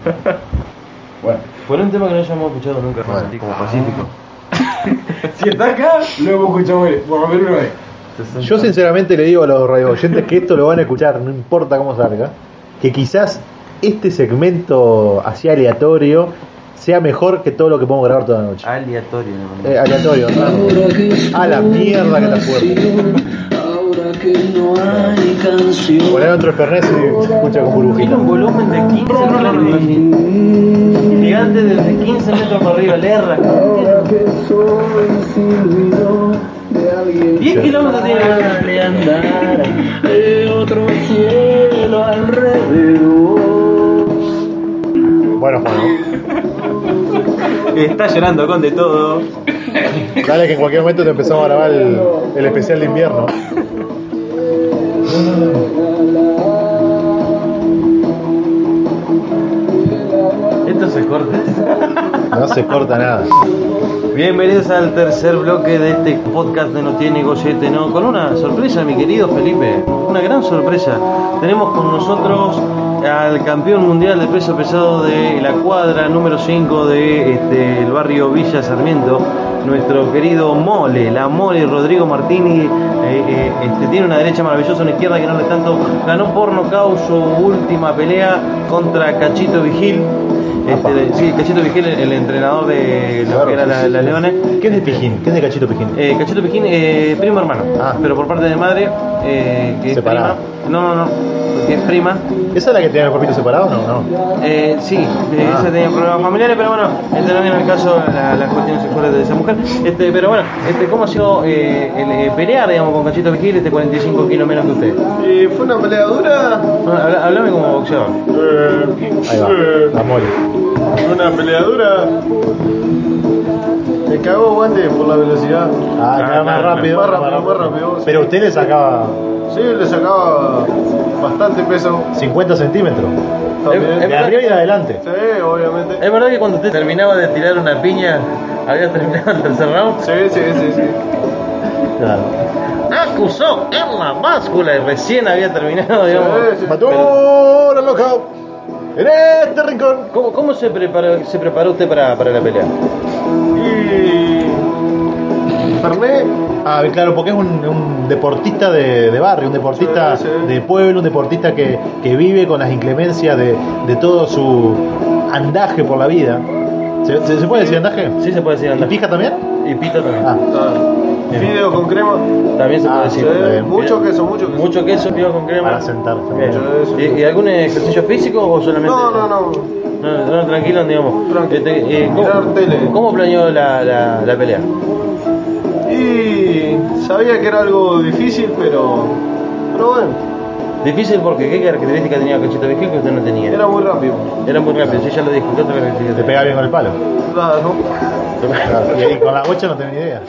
Bueno, Pon un tema que no hayamos escuchado nunca, Bueno. como Pacífico. si está acá, luego escuchamos por lo menos una vez. Yo sinceramente le digo a los radio oyentes que esto lo van a escuchar, no importa cómo salga, que quizás este segmento así aleatorio sea mejor que todo lo que podemos grabar toda la noche. Aleatorio, ¿no? Eh, aleatorio, ¿no? A la mierda que está fuerte. Ahora que no hay canción. Poner otro Fernet y se escucha con Tiene un burbujita. volumen de quince metros. Gigante desde quince metros para arriba, le erra. Ahora que soy silbido de alguien diez kilómetros tiene que de andar de otro cielo alrededor. Bueno, Juan, Está llorando con de todo. dale que en cualquier momento te empezamos a grabar el, el especial de invierno. Esto se corta. No se corta nada. Bienvenidos al tercer bloque de este podcast de No Tiene Gollete, ¿no? Con una sorpresa, mi querido Felipe. Una gran sorpresa. Tenemos con nosotros al campeón mundial de peso pesado de la cuadra número cinco de este, el barrio Villa Sarmiento, nuestro querido Mole, la Mole Rodrigo Martini. eh, eh, este, tiene una derecha maravillosa, una izquierda que no le tanto. Ganó por nocaut su última pelea contra Cachito Vigil. Este, de- sí, Cachito Vigil, el, el entrenador de lo que era la, la Leones. ¿Qué es de Pijín? ¿Qué es de Cachito Pijín? Eh, Cachito Pijín, eh, primo hermano, Ah. pero por parte de madre, eh, que es Separada. prima. No, no, no, que es prima. ¿Esa es la que tiene el cuerpito separado o no? No. Eh, sí, eh, Ah. esa tenía problemas familiares, pero bueno, este no viene el caso la- las cuestiones sexuales de esa mujer. mujer. Este, pero bueno, este, ¿cómo ha sido eh, el, eh, pelear, digamos, con Cachito Vigil, este cuarenta y cinco kilos menos que usted? Y fue una pelea dura. Bueno, habla- hablame como boxeador. Eh, Ahí va, eh, la mole. Fue una pelea dura. Me cagó guante por la velocidad. Ah, Ah, queda más claro, rápido. más rápido, más rápido, sí. Pero usted le sacaba Sí, le sacaba bastante peso. cincuenta centímetros. También. Es- es De arriba y de adelante. Sí, obviamente. ¿Es verdad que cuando usted terminaba de tirar una piña, había terminado el tercer round? Sí, sí, sí, sí. Claro. Acusó en la báscula y recién había terminado, digamos. Sí, sí. Mató al knockout en este rincón. ¿Cómo, cómo se, preparó, se preparó usted para, para la pelea? Y Fernet, Ah, claro, porque es un, un deportista de, de barrio, un deportista Sí, sí. de pueblo, un deportista que, que vive con las inclemencias de, de todo su andaje por la vida. ¿Se, se, se puede decir andaje? Sí, se puede decir ¿Y andar. pija también? Y pito también. Ah, ah, fideo con crema. También se puede Ah, decir. Sí, bien. mucho queso, mucho queso. Mucho queso, pito con crema. para sentar. Bien. Eso. ¿Y, y algún ejercicio físico o solamente.? No, no, no. No, no, tranquilo, digamos. Tranquilo. Este, eh, Mirar ¿cómo, tele. ¿Cómo planeó la, la, la pelea? Y sabía que era algo difícil, pero, pero bueno, Difícil porque ¿qué característica tenía Cachito Vigil que usted no tenía? era muy rápido. Era muy rápido, sí, ya lo dijo. ¿Qué otra característica Te pega bien con el palo. Claro. Claro, y ahí con la bocha no tengo ni idea.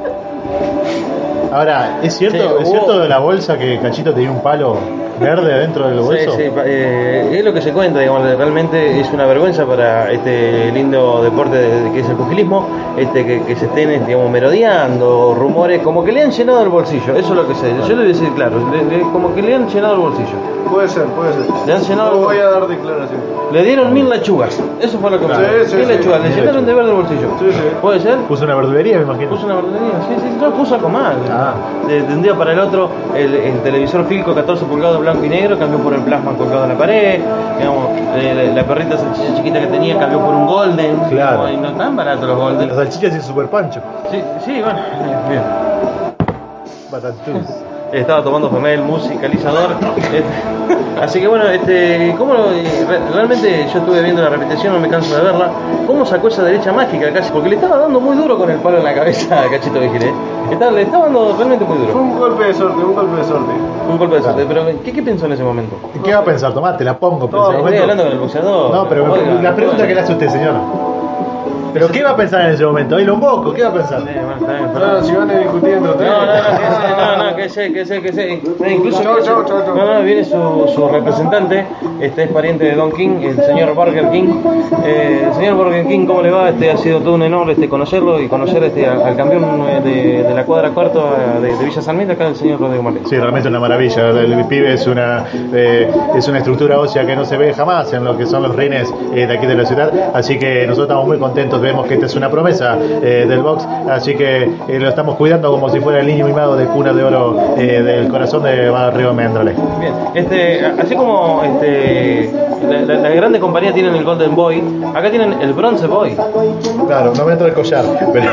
Ahora, ¿es cierto, Sí, ¿es hubo- cierto de la bolsa que Cachito tenía un palo verde adentro del bolso? Sí, sí, pa- eh, es lo que se cuenta, digamos, realmente es una vergüenza para este lindo deporte de- de- que es el pugilismo, este que, que se estén, digamos, merodeando rumores, como que le han llenado el bolsillo, eso es lo que sé, yo le voy a decir claro, le- le- como que le han llenado el bolsillo, Puede ser, puede ser. le han llenado No el voy bolsillo. a dar declaración. Le dieron mil lechugas, eso fue lo que Sí, pasó. sí, Mil sí. lechugas, le Mil llenaron de verde el bolsillo. Sí, sí. ¿Puede ser? Puso una verdulería, me imagino. Puso una verdulería, sí, sí, no, puso algo más. Ah. De, de un día para el otro, el, el televisor Filco catorce pulgadas blanco y negro cambió por el plasma colgado en la pared. Digamos, eh, la, la perrita salchicha chiquita que tenía cambió por un golden. Claro. Digamos, y no tan barato los golden. Las salchichas y el super pancho. Sí, sí, bueno, eh, bien. Batatús. Estaba tomando Fernet, musicalizador. Este, así que bueno, este, ¿cómo lo- eh, re- realmente yo estuve viendo la repetición, no me canso de verla. ¿Cómo sacó esa derecha mágica casi? Porque le estaba dando muy duro con el palo en la cabeza a Cachito Vigil, ¿eh? Estaba- le estaba dando realmente muy Fue duro. un golpe de suerte, un golpe de suerte. Un golpe de suerte. Claro. Pero ¿qué, ¿qué pensó en ese momento? ¿Y qué va a pensar? Tomá, te la pongo. pero No, en ese Estoy momento- hablando con el boxeador. No, pero Oiga, la pregunta oiga. que le hace usted, señor. ¿Pero qué va a pensar en ese momento? ¿Ahí lo moco? ¿Qué va a pensar? Sí, bueno, está bien, No, perdón. si van discutiendo. No, no, no, que sé, no, no, que sé, que sé, que sé. No, incluso Chau, que sé- chau, chau, chau. no, no, viene su, su representante, este es pariente de Don King, el señor Burger King. Eh, señor Burger King, ¿cómo le va? Este ha sido todo un honor este conocerlo y conocer este al, al campeón eh, de, de la cuadra cuarto eh, de, de Villa Sarmiento, acá el señor Rodrigo Martínez. Sí, realmente una maravilla. El, el pibe es una eh, es una estructura ósea que no se ve jamás en lo que son los rines eh, de aquí de la ciudad. Así que nosotros estamos muy contentos. Vemos que esta es una promesa eh, del box. Así que eh, lo estamos cuidando como si fuera el niño mimado de cuna de oro eh, del corazón de Barrio Mendrale. Bien, este, así como este, la, la, las grandes compañías tienen el Golden Boy, acá tienen el Bronze Boy. Claro, no me entra el collar. Pero...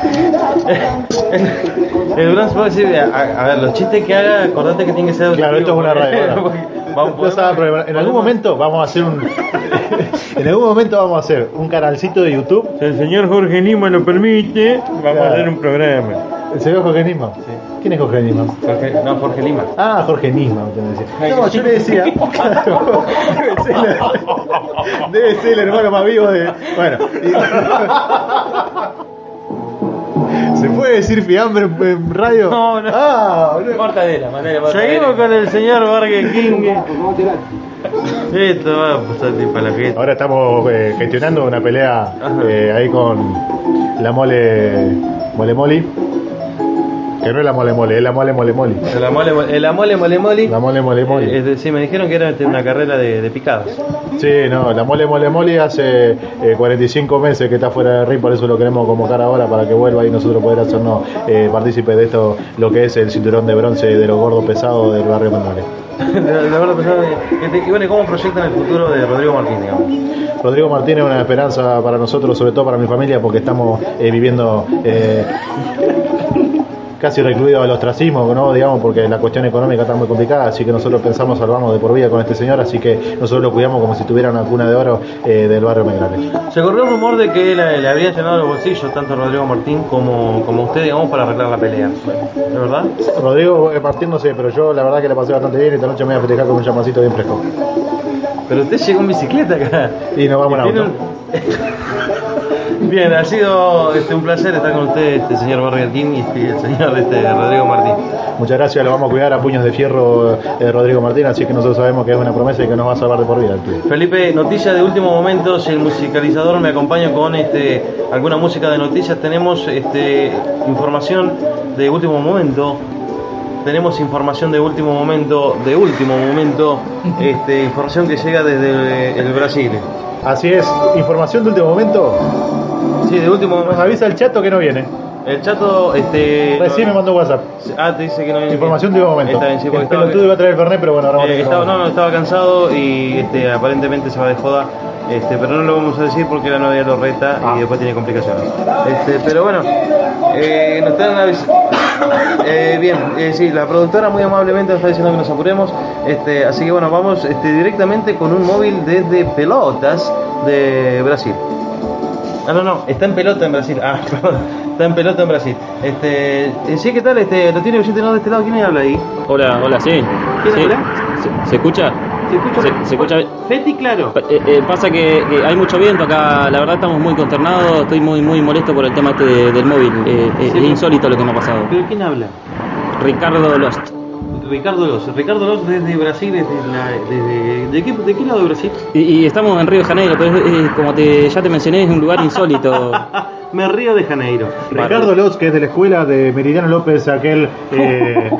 El Bronze Boy, sí, a, a ver, los chistes que haga, acordate que tiene que ser. Claro, esto es una radio. ¿no? Vamos, No sabe problema. En algún momento vamos a hacer un. En algún momento vamos a hacer un canalcito de YouTube. Si el señor Jorge Lima lo permite, vamos Claro. a hacer un programa. ¿El señor Jorge Nisman? ¿Quién es Jorge Nisman? Jorge, no, Jorge Lima. Ah, Jorge Nisman, usted me decía. No, yo le decía. Claro, debe, ser el, debe ser el hermano más vivo de. Bueno. y- ¿Se puede decir fiambre en, en radio? No, no. Ah, boludo. Mortadela, mandale Seguimos con el señor Burger King. Esto va a pasar para la gente. Ahora estamos eh, gestionando una pelea Ajá. eh, ahí con la mole. Mole Moli. Que no es la mole mole, es la mole mole moli. El amole, el amole mole moli. La mole mole moli. Eh, es decir, me dijeron que era este, una carrera de, de picadas. Sí, no, la mole mole moli hace eh, cuarenta y cinco meses que está fuera del ring, por eso lo queremos convocar ahora para que vuelva y nosotros poder hacernos eh, partícipes de esto, lo que es el cinturón de bronce de los gordos pesados del barrio Mendrale. La, la verdad, pensaba, este, y bueno, ¿y ¿cómo proyectan el futuro de Rodrigo Martín, digamos? Rodrigo Martínez es una esperanza para nosotros, sobre todo para mi familia, porque estamos eh, viviendo... Eh, casi recluido al ostracismo, ¿no? Digamos, porque la cuestión económica está muy complicada, así que nosotros pensamos salvarnos de por vida con este señor, así que nosotros lo cuidamos como si tuviera una cuna de oro eh, del barrio Megrales. Se corrió el rumor de que le, le había llenado los bolsillos tanto a Rodrigo Martín como, como a usted, digamos, para arreglar la pelea. ¿Es verdad? Rodrigo Martín no sé, pero yo la verdad que le pasé bastante bien y esta noche me voy a festejar con un champacito bien fresco. Pero usted llegó en bicicleta acá. Y nos vamos en auto. Un... Bien, ha sido este, un placer estar con usted, este señor Martín y este, el señor este, Rodrigo Martín. Muchas gracias, lo vamos a cuidar a puños de fierro eh, Rodrigo Martín, así que nosotros sabemos que es una promesa y que nos va a salvar de por vida. Tío. Felipe, noticias de último momento, si el musicalizador me acompaña con este alguna música de noticias, tenemos este información de último momento. Tenemos información de último momento, de último momento, este, información que llega desde el Brasil. Así es, información de último momento. Sí, de último momento. Nos avisa el chato que no viene. El chato, este... Recién me mandó WhatsApp. Ah, te dice que no viene. Información de último momento. Está bien, sí, porque el pelotudo estaba... iba a traer el Fernet, pero bueno, ahora vamos eh, a estaba, No, no, estaba cansado y este, aparentemente se va de joda. Este, pero no lo vamos a decir porque la novia lo reta ah. y después tiene complicaciones. Este, pero bueno, eh, nos están avisando. Eh, bien, eh, sí, la productora muy amablemente nos está diciendo que nos apuremos. Este, así que bueno, vamos este, directamente con un móvil desde Pelotas de Brasil. Ah, no, no, está en pelota en Brasil. Ah, perdón, está en pelota en Brasil. Este, eh, sí, ¿qué tal? Este, lo tiene oyente, ¿no? De este lado, ¿quién me habla ahí? Hola, hola, sí. ¿Quién sí. habla? ¿Se, ¿Se escucha? ¿Se escucha? Se, se escucha. Feti, claro. Eh, eh, pasa que, que hay mucho viento acá, la verdad estamos muy consternados, estoy muy muy molesto por el tema este de, del móvil. Eh, sí, es insólito lo que me ha pasado. ¿Pero quién habla? Ricardo Lost. Ricardo Loz, Ricardo Loz desde Brasil, desde la, desde, ¿de, qué, ¿de qué lado de Brasil? Y, y estamos en Río de Janeiro, pero es, es, como te, ya te mencioné, es un lugar insólito. Me río de Janeiro. Ricardo Loz, que es de la escuela de Meridiano López, aquel... Eh...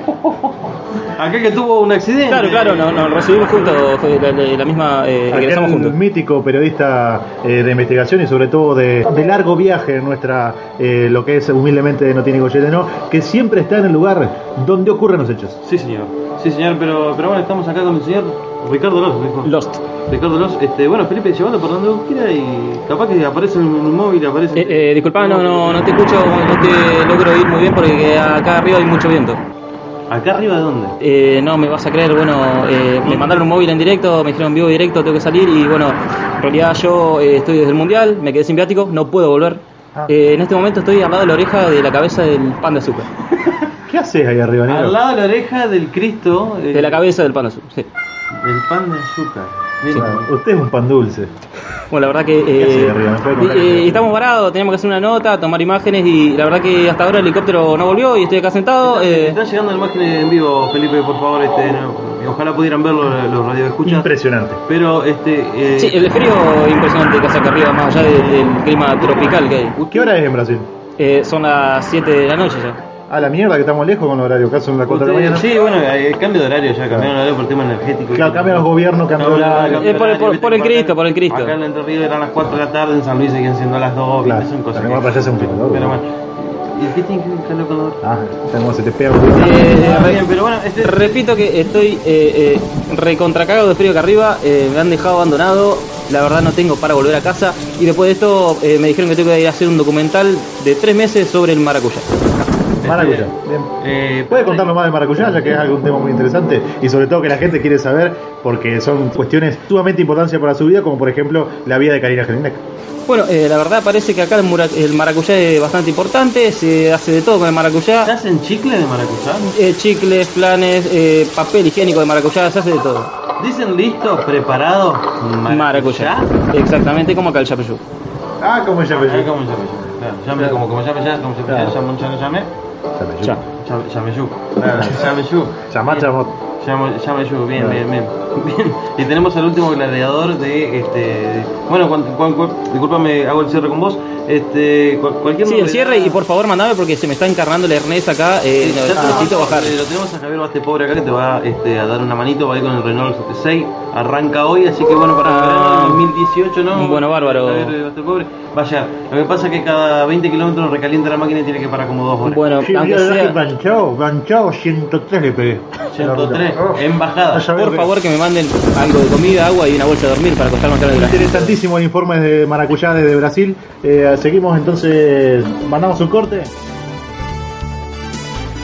aquel que tuvo un accidente. Claro, claro, nos no, recibimos juntos, la, la, la misma, eh, egresamos juntos. Mítico periodista eh, de investigación y sobre todo de, de largo viaje en nuestra, eh, lo que es humildemente No Tiene Gollete, ¿no? Que siempre está en el lugar donde ocurren los hechos. Sí, señor. Sí, señor, pero, pero bueno, estamos acá con el señor Ricardo Loz, dijo. Lost. Ricardo Loz, este, bueno, Felipe, llévalo por donde vos quieras y capaz que aparece en un móvil, aparece... Eh, eh, disculpa, no, no, no te escucho, no te logro oír muy bien porque acá arriba hay mucho viento. ¿Acá arriba de dónde? Eh, no, me vas a creer, bueno, eh, me mandaron un móvil en directo, me dijeron vivo directo, tengo que salir y bueno, en realidad yo eh, estoy desde el Mundial, me quedé sin viático, no puedo volver. Ah. Eh, en este momento estoy al lado de la oreja de la cabeza del pan de azúcar. ¿Qué haces ahí arriba, negro? Al lado de la oreja del Cristo. Eh, de la cabeza del pan de azúcar, sí. Del pan de azúcar. Sí. Usted es un pan dulce. Bueno, la verdad que eh, eh, estamos varados, teníamos que hacer una nota, tomar imágenes y la verdad que hasta ahora el helicóptero no volvió y estoy acá sentado. Están, eh... están llegando imágenes en vivo, Felipe, por favor, este, no, ojalá pudieran verlo los radioescuchas. Impresionante. Pero este, eh... sí, el frío impresionante que hace acá arriba, más allá del, del clima tropical que hay. ¿Qué hora es en Brasil? Eh, son las siete de la noche ya. A la mierda que estamos lejos con el horario, casi son las cuatro de la mañana. Sí, bueno, hay cambio de horario ya, cambiaron el horario por el tema energético. Claro, cambian los gobiernos, cambian el horario. Eh, por, por, por el Cristo, por el Cristo. Acá en Entre Ríos eran las cuatro de la tarde, en San Luis seguían siendo las dos, claro, son cosas. Pero para allá hace un pico, ¿no? Pero bueno. ¿Y qué tiene que ver con color? Ah, como se te pega. Eh, ah, bien, pero bueno, este... repito que estoy eh, eh, recontracagado de frío acá arriba, eh, me han dejado abandonado, la verdad no tengo para volver a casa y después de esto eh, me dijeron que tengo que ir a hacer un documental de tres meses sobre el maracuyá. Maracuyá, bien. Eh, ¿Puede contarnos más de maracuyá, ya que es algún tema muy interesante y sobre todo que la gente quiere saber porque son cuestiones sumamente importantes para su vida, como por ejemplo la vida de Karina Jelinek? Bueno, eh, la verdad parece que acá el, mura, el maracuyá es bastante importante, se hace de todo con el maracuyá. ¿Se hacen chicle de maracuyá? Eh, chicles, planes, eh, papel higiénico de maracuyá, se hace de todo. ¿Dicen listo, preparado, maracuyá? Maracuyá. Exactamente como acá el yapeyú. Ah, como el yapeyú. Ah, como el yapeyú. Claro, llame, como, como llame ya, como se llame, llame, llame, llame. Ya. Yameyú. Yameyú. Llamá, chamot. Yameyú, bien, bien, bien. Bien. Y tenemos al último gladiador de este. Bueno, cuan, cuan, cuan, discúlpame, hago el cierre con vos. Este, cual, cualquier sí, el cierre y por favor mandame porque se me está encarnando el Ernest acá. Eh, sí, no, necesito bajar. Lo tenemos a Javier Baste pobre acá que te va este, a dar una manito, va a ir con el Renault setenta y seis. Arranca hoy, así que bueno, para el verano dos mil dieciocho, ¿no? Bueno, bárbaro. Javier Baste pobre. Vaya, lo que pasa es que cada veinte kilómetros recalienta la máquina y tiene que parar como dos horas. Bueno, sí, aunque sea... Banchao, Banchao, ciento tres le pegué. ciento tres, en bajada. Por favor que me manden algo de comida, agua y una bolsa de dormir para acostarme acá en el Interesantísimo el informe de maracuyá desde Brasil. Eh, seguimos entonces, mandamos un corte.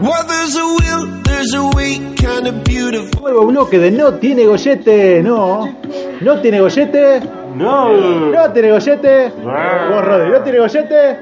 Well, there's a will, there's a way, kind of beautiful. Nuevo bloque de No Tiene Gollete, no. No tiene gollete. No. No tiene gollete. Vos, Rodri, ¿no tiene gollete?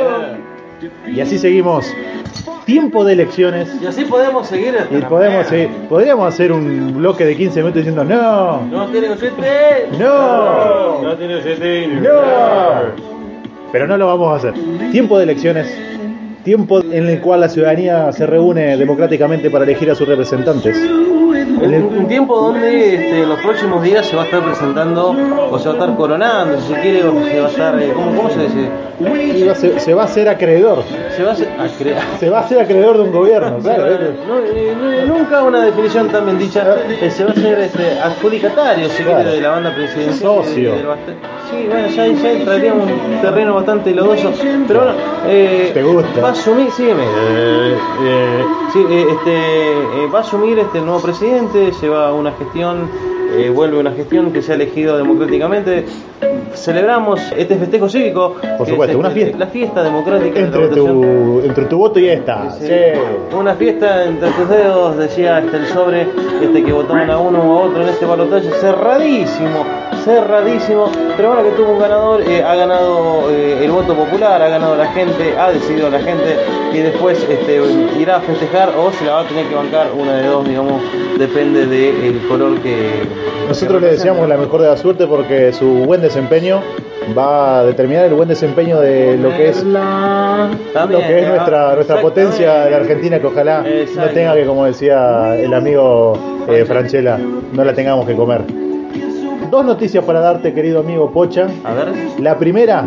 No. Y así seguimos. Tiempo de elecciones. Y así podemos seguir hasta Y la podemos mañana. seguir. Podríamos hacer un bloque de quince minutos diciendo no. No tiene gollete. No. No tiene gollete. No. Pero no lo vamos a hacer. Tiempo de elecciones. Tiempo en el cual la ciudadanía se reúne democráticamente para elegir a sus representantes. Un, un tiempo donde este, en los próximos días se va a estar presentando o se va a estar coronando, si se quiere, o se va a estar, eh, ¿cómo, cómo se dice? Y va a ser- se va a hacer acreedor. Se va a hacer, acre- Se va a hacer acreedor de un gobierno, claro. ¿eh? No, eh, no, nunca una definición tan bien dicha. Eh, se va a ser este, adjudicatario, si Claro. quiere, de la banda presidencial. Socio. de- del bast- Sí, bueno, ya, ya entraríamos en un terreno bastante lodoso. Pero bueno, eh, ¿Te gusta? va a asumir, sígueme. Eh, eh, sí, eh, este, eh, va a asumir este el nuevo presidente, lleva una gestión, eh, vuelve una gestión que se ha elegido democráticamente. Celebramos este festejo cívico. Por que supuesto, es una este- fiesta. La fiesta democrática de la Entre votación. tu, entre tu voto y esta. Sí. Sí. Una fiesta entre tus dedos, decía este el sobre, este que votaban a uno o a otro en este balotaje, cerradísimo, cerradísimo, pero bueno, que tuvo un ganador, eh, ha ganado eh, el voto popular, ha ganado la gente, ha decidido la gente y después este, irá a festejar o se la va a tener que bancar, una de dos, digamos, depende del color que... Nosotros le deseamos la mejor de la suerte porque su buen desempeño va a determinar el buen desempeño de lo que es También, lo que es eh, nuestra nuestra potencia de la Argentina, que ojalá no Exacto. tenga que, como decía el amigo eh, Franchella, no la tengamos que comer. Dos noticias para darte, querido amigo Pocha. A ver, La primera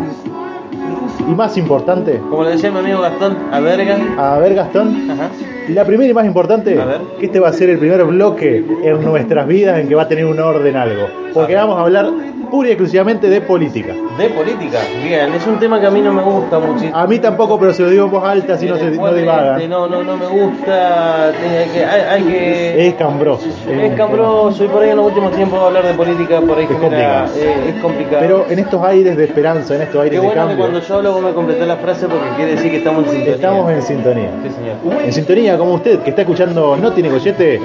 y más importante, como le decía mi amigo Gastón, a verga. a ver Gastón, Ajá. la primera y más importante, A ver. que este va a ser el primer bloque en nuestras vidas en que va a tener un orden algo, porque vamos a hablar pura y exclusivamente de política. De política, bien, es un tema que a mí no me gusta muchísimo. A mí tampoco, pero se lo digo en voz alta, así no, se, no divaga. Este, no, no, no me gusta, hay que, hay, hay que Es cambroso. es cambroso y por ahí en los últimos tiempos hablar de política por ahí Es genera, complicado. eh, es complicado. Pero en estos aires de esperanza, en estos qué aires de bueno que cambio, cuando yo hablo vos me completás la frase porque quiere decir que estamos en sintonía. estamos en sintonía. Sí, señor. En sintonía como usted, que está escuchando No Tiene Gollete.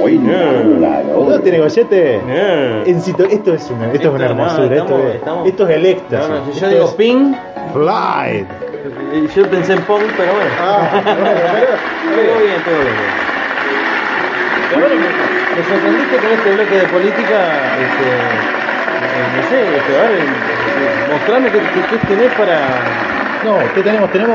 No Tiene Gollete. No. En sinto- Esto es una, esto es una Esto, no, hermosura, esto, estamos- es, estamos- esto es el éxtasis. No, no, si yo Esto digo es ping, Flight. eh, yo pensé en pong, pero bueno. Ah, bueno, pero- Todo bien, todo bien. Pero bueno, me- me sorprendiste con este bloque de política, este, eh, no sé, este, a ver, eh, mostrame qué, qué, qué tenés para... No, ¿qué tenemos? Tenemos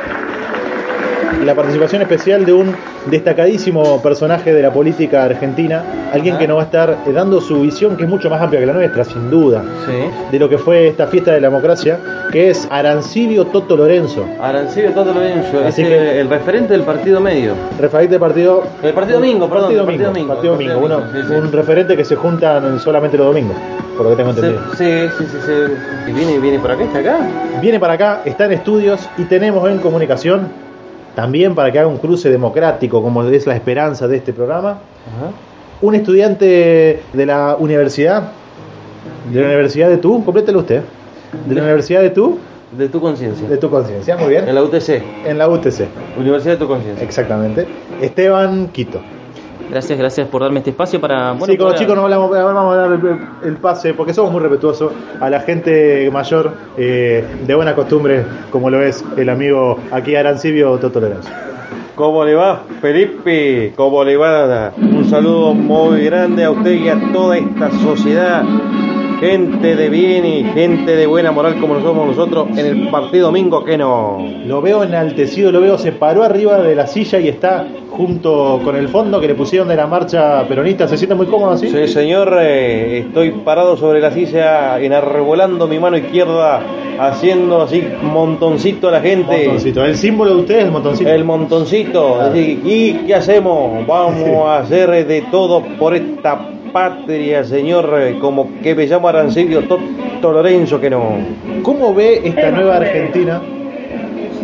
la participación especial de un destacadísimo personaje de la política argentina, alguien Ajá. que nos va a estar eh, dando su visión, que es mucho más amplia que la nuestra, sin duda, Sí. de lo que fue esta fiesta de la democracia, que es Arancibio Toto Lorenzo, Arancibio Toto Lorenzo, es Así el, que- el referente del partido medio. referente del partido... El partido domingo, perdón. Partido el domingo, partido domingo. partido el domingo, uno- sí, sí. un referente que se juntan solamente los domingos, por lo que tengo entendido. Sí, sí, sí, sí. ¿Y viene, viene por acá? ¿Está acá? Viene para acá, está en estudios y tenemos en comunicación, también para que haga un cruce democrático, como es la esperanza de este programa, Ajá. un estudiante de la universidad, de la Universidad de Tu, complételo usted, de la Universidad de Tu, De tu conciencia. de Tu Conciencia, muy En bien, la U T C, en la U T C, Universidad de tu conciencia. exactamente, Esteban Quito. Gracias, gracias por darme este espacio para... Sí, con los poder- chicos nos hablamos, vamos a dar el, el pase, porque somos muy respetuosos a la gente mayor, eh, de buena costumbre, como lo es el amigo aquí Arancibio Toto Lorenzo. ¿Cómo le va, Felipe? ¿Cómo le va? Un saludo muy grande a usted y a toda esta sociedad. Gente de bien y gente de buena moral como lo somos nosotros en el partido domingo, que no. Lo veo enaltecido, lo veo, se paró arriba de la silla y está junto con el fondo que le pusieron de la marcha peronista. ¿Se siente muy cómodo así? Sí, señor, eh, estoy parado sobre la silla, enarbolando mi mano izquierda, haciendo así montoncito a la gente. Montoncito. El símbolo de ustedes es el montoncito. El montoncito. Ah. Así, ¿y qué hacemos? Vamos Sí. a hacer de todo por esta patria, señor, eh, como que me llamo Arancibio Toto Lorenzo, que no. ¿Cómo ve esta nueva Argentina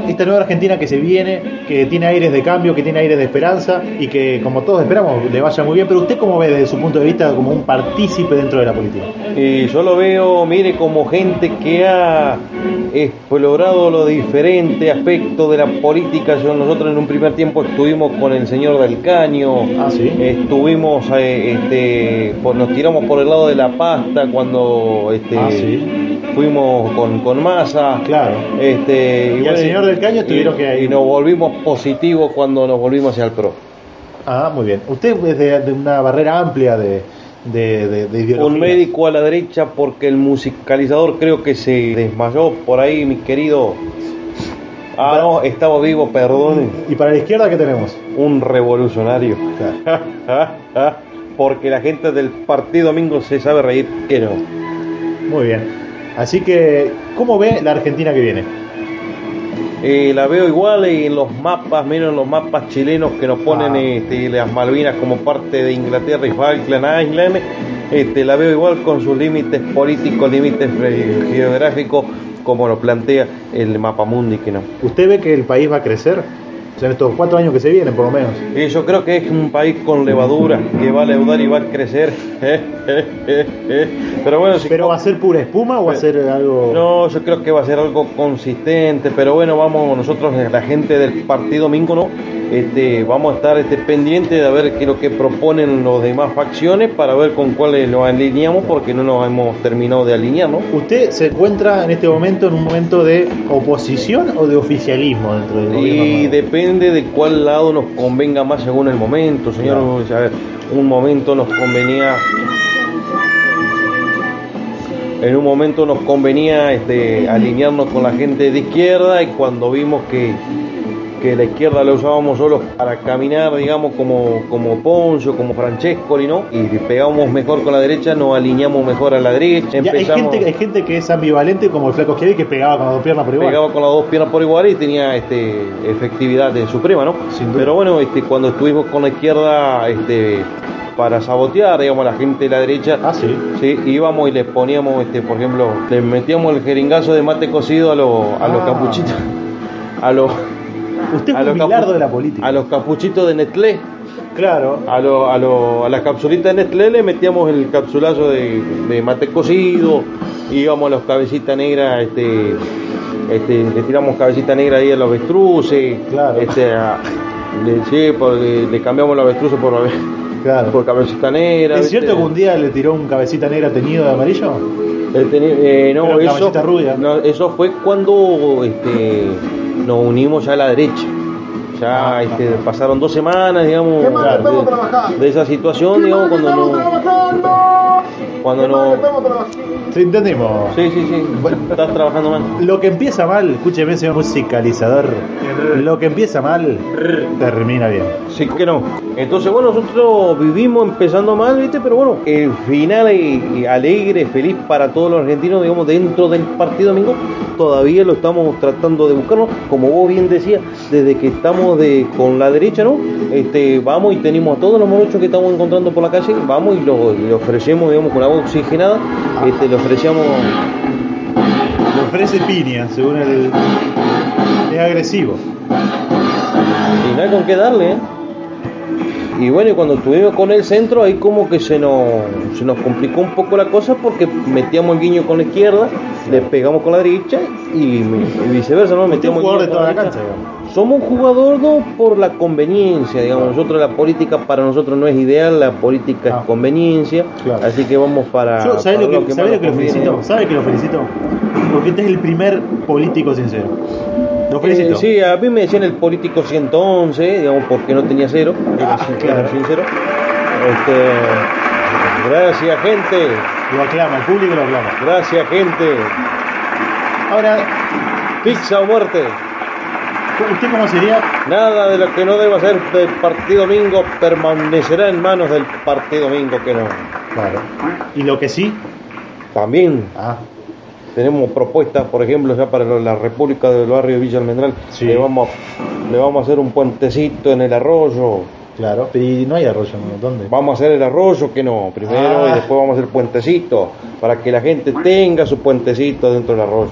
esta nueva Argentina que se viene, que tiene aires de cambio, que tiene aires de esperanza y que, como todos esperamos, le vaya muy bien. Pero usted, ¿cómo ve desde su punto de vista como un partícipe dentro de la política? Y yo lo veo, mire, como gente que ha explorado los diferentes aspectos de la política. Yo, nosotros en un primer tiempo estuvimos con el señor del Caño, ah, ¿sí? estuvimos, eh, este, por, nos tiramos por el lado de la pasta cuando este, ah, ¿sí? fuimos con, con Massa. Claro. Este, y, y bueno, el señor del Caño estuvieron y, que y nos volvimos positivos cuando nos volvimos hacia el P R O. Ah, muy bien. Usted es de, de una barrera amplia de, de, de, de ideología. Un médico a la derecha porque el musicalizador creo que se desmayó por ahí, mi querido. Ah, no, estaba vivo, perdón. ¿Y para la izquierda qué tenemos? Un revolucionario. Claro. Porque la gente del Partido Domingo se sabe reír que no. Muy bien. Así que, ¿cómo ve la Argentina que viene? Eh, la veo igual y en los mapas, menos en los mapas chilenos que nos ponen ah. este, las Malvinas como parte de Inglaterra y Falkland Island, este, la veo igual con sus límites políticos, límites geográficos, como lo plantea el mapa mundi que no. ¿Usted ve que el país va a crecer? O sea, en estos cuatro años que se vienen, por lo menos. Y yo creo que es un país con levadura, que va a leudar y va a crecer. Pero bueno, si ¿Pero va a ser pura espuma o va a ser algo...? No, yo creo que va a ser algo consistente, pero bueno, vamos, nosotros, la gente del Partido Domingo, ¿no? Este, vamos a estar este, pendientes de ver qué es lo que proponen los demás facciones para ver con cuáles nos alineamos, porque no nos hemos terminado de alinear, ¿no? ¿Usted se encuentra en este momento en un momento de oposición o de oficialismo dentro del gobierno? Y depende de cuál lado nos convenga más según el momento, señor. Claro. A ver, un momento nos convenía... En un momento nos convenía este, alinearnos con la gente de izquierda, y cuando vimos que, que la izquierda la usábamos solo para caminar, digamos, como, como Poncio, como Francescoli, ¿no? Y pegábamos mejor con la derecha, nos alineamos mejor a la derecha. Ya, hay, gente, hay gente que es ambivalente, como el Flaco Schiavi, que pegaba con las dos piernas por igual. Pegaba con las dos piernas por igual y tenía este, efectividad de suprema, ¿no? Pero bueno, este, cuando estuvimos con la izquierda... Este, para sabotear, digamos, a la gente de la derecha. Ah, sí. Sí, íbamos y les poníamos, este, por ejemplo, les metíamos el jeringazo de mate cocido a los a los ah. capuchitos. A los Usted es un bilardo de la política. A los capuchitos de Nestlé. Claro. A lo, a lo, a las capsulitas de Nestlé le metíamos el capsulazo de, de mate cocido, íbamos a los cabecitas negras, este, este, le tiramos cabecita negra ahí a los avestruces. Claro. Este, a, le, sí, porque le cambiamos los avestruces por Claro. por cabecita negra. ¿Es cierto que un día le tiró un cabecita negra teñido de amarillo? El teni eh, no, eso, rubia. no, eso fue cuando este, nos unimos ya a la derecha. Ya este, pasaron dos semanas, digamos, claro, de, de esa situación, digamos, cuando no... Cuando no... Sí, entendimos. Sí, sí, sí. Bueno, estás trabajando mal. Lo que empieza mal, escúcheme, señor musicalizador, lo que empieza mal, termina bien. Sí que no. Entonces, bueno, nosotros vivimos empezando mal, ¿viste? Pero bueno, el final y alegre, feliz para todos los argentinos, digamos, dentro del Partido Domingo, todavía lo estamos tratando de buscarnos, como vos bien decías, desde que estamos de con la derecha, ¿no? Este, vamos y tenemos a todos los morochos que estamos encontrando por la calle, vamos y los lo ofrecemos, digamos, con agua oxigenada, este, le ofrecemos... Le ofrece piña, según el... es agresivo. Y no hay con qué darle, ¿eh? Y bueno, y cuando estuvimos con el centro, ahí como que se nos, se nos complicó un poco la cosa, porque metíamos el guiño con la izquierda, le pegamos con la derecha y, y viceversa, ¿no? Metíamos un jugador el de toda la cancha, digamos. Somos un jugador no por la conveniencia, digamos. Nosotros la política para nosotros no es ideal, la política ah. es conveniencia, claro. Así que vamos para... Yo, ¿sabe para lo que, lo que, ¿sabe lo que lo felicito? ¿Sabe que lo felicito? Porque este es el primer político sincero. Lo felicito. Eh, sí, a mí me decían el político ciento once, digamos, porque no tenía cero. Ah, claro. Sincero. Este, gracias, gente. Lo aclama, el público lo aclama. Gracias, gente. Ahora, pizza o muerte. ¿Usted cómo sería? Nada de lo que no deba ser del Partido Domingo permanecerá en manos del Partido Domingo que no. Claro. ¿Y lo que sí? También. Ah. Tenemos propuestas, por ejemplo, ya para la República del Barrio de Villa Almendral. Sí. Le vamos, le vamos a hacer un puentecito en el arroyo. Claro, y no hay arroyo, ¿no? ¿Dónde? Vamos a hacer el arroyo, que no, primero, ah. y después vamos a hacer puentecito, para que la gente tenga su puentecito dentro del arroyo.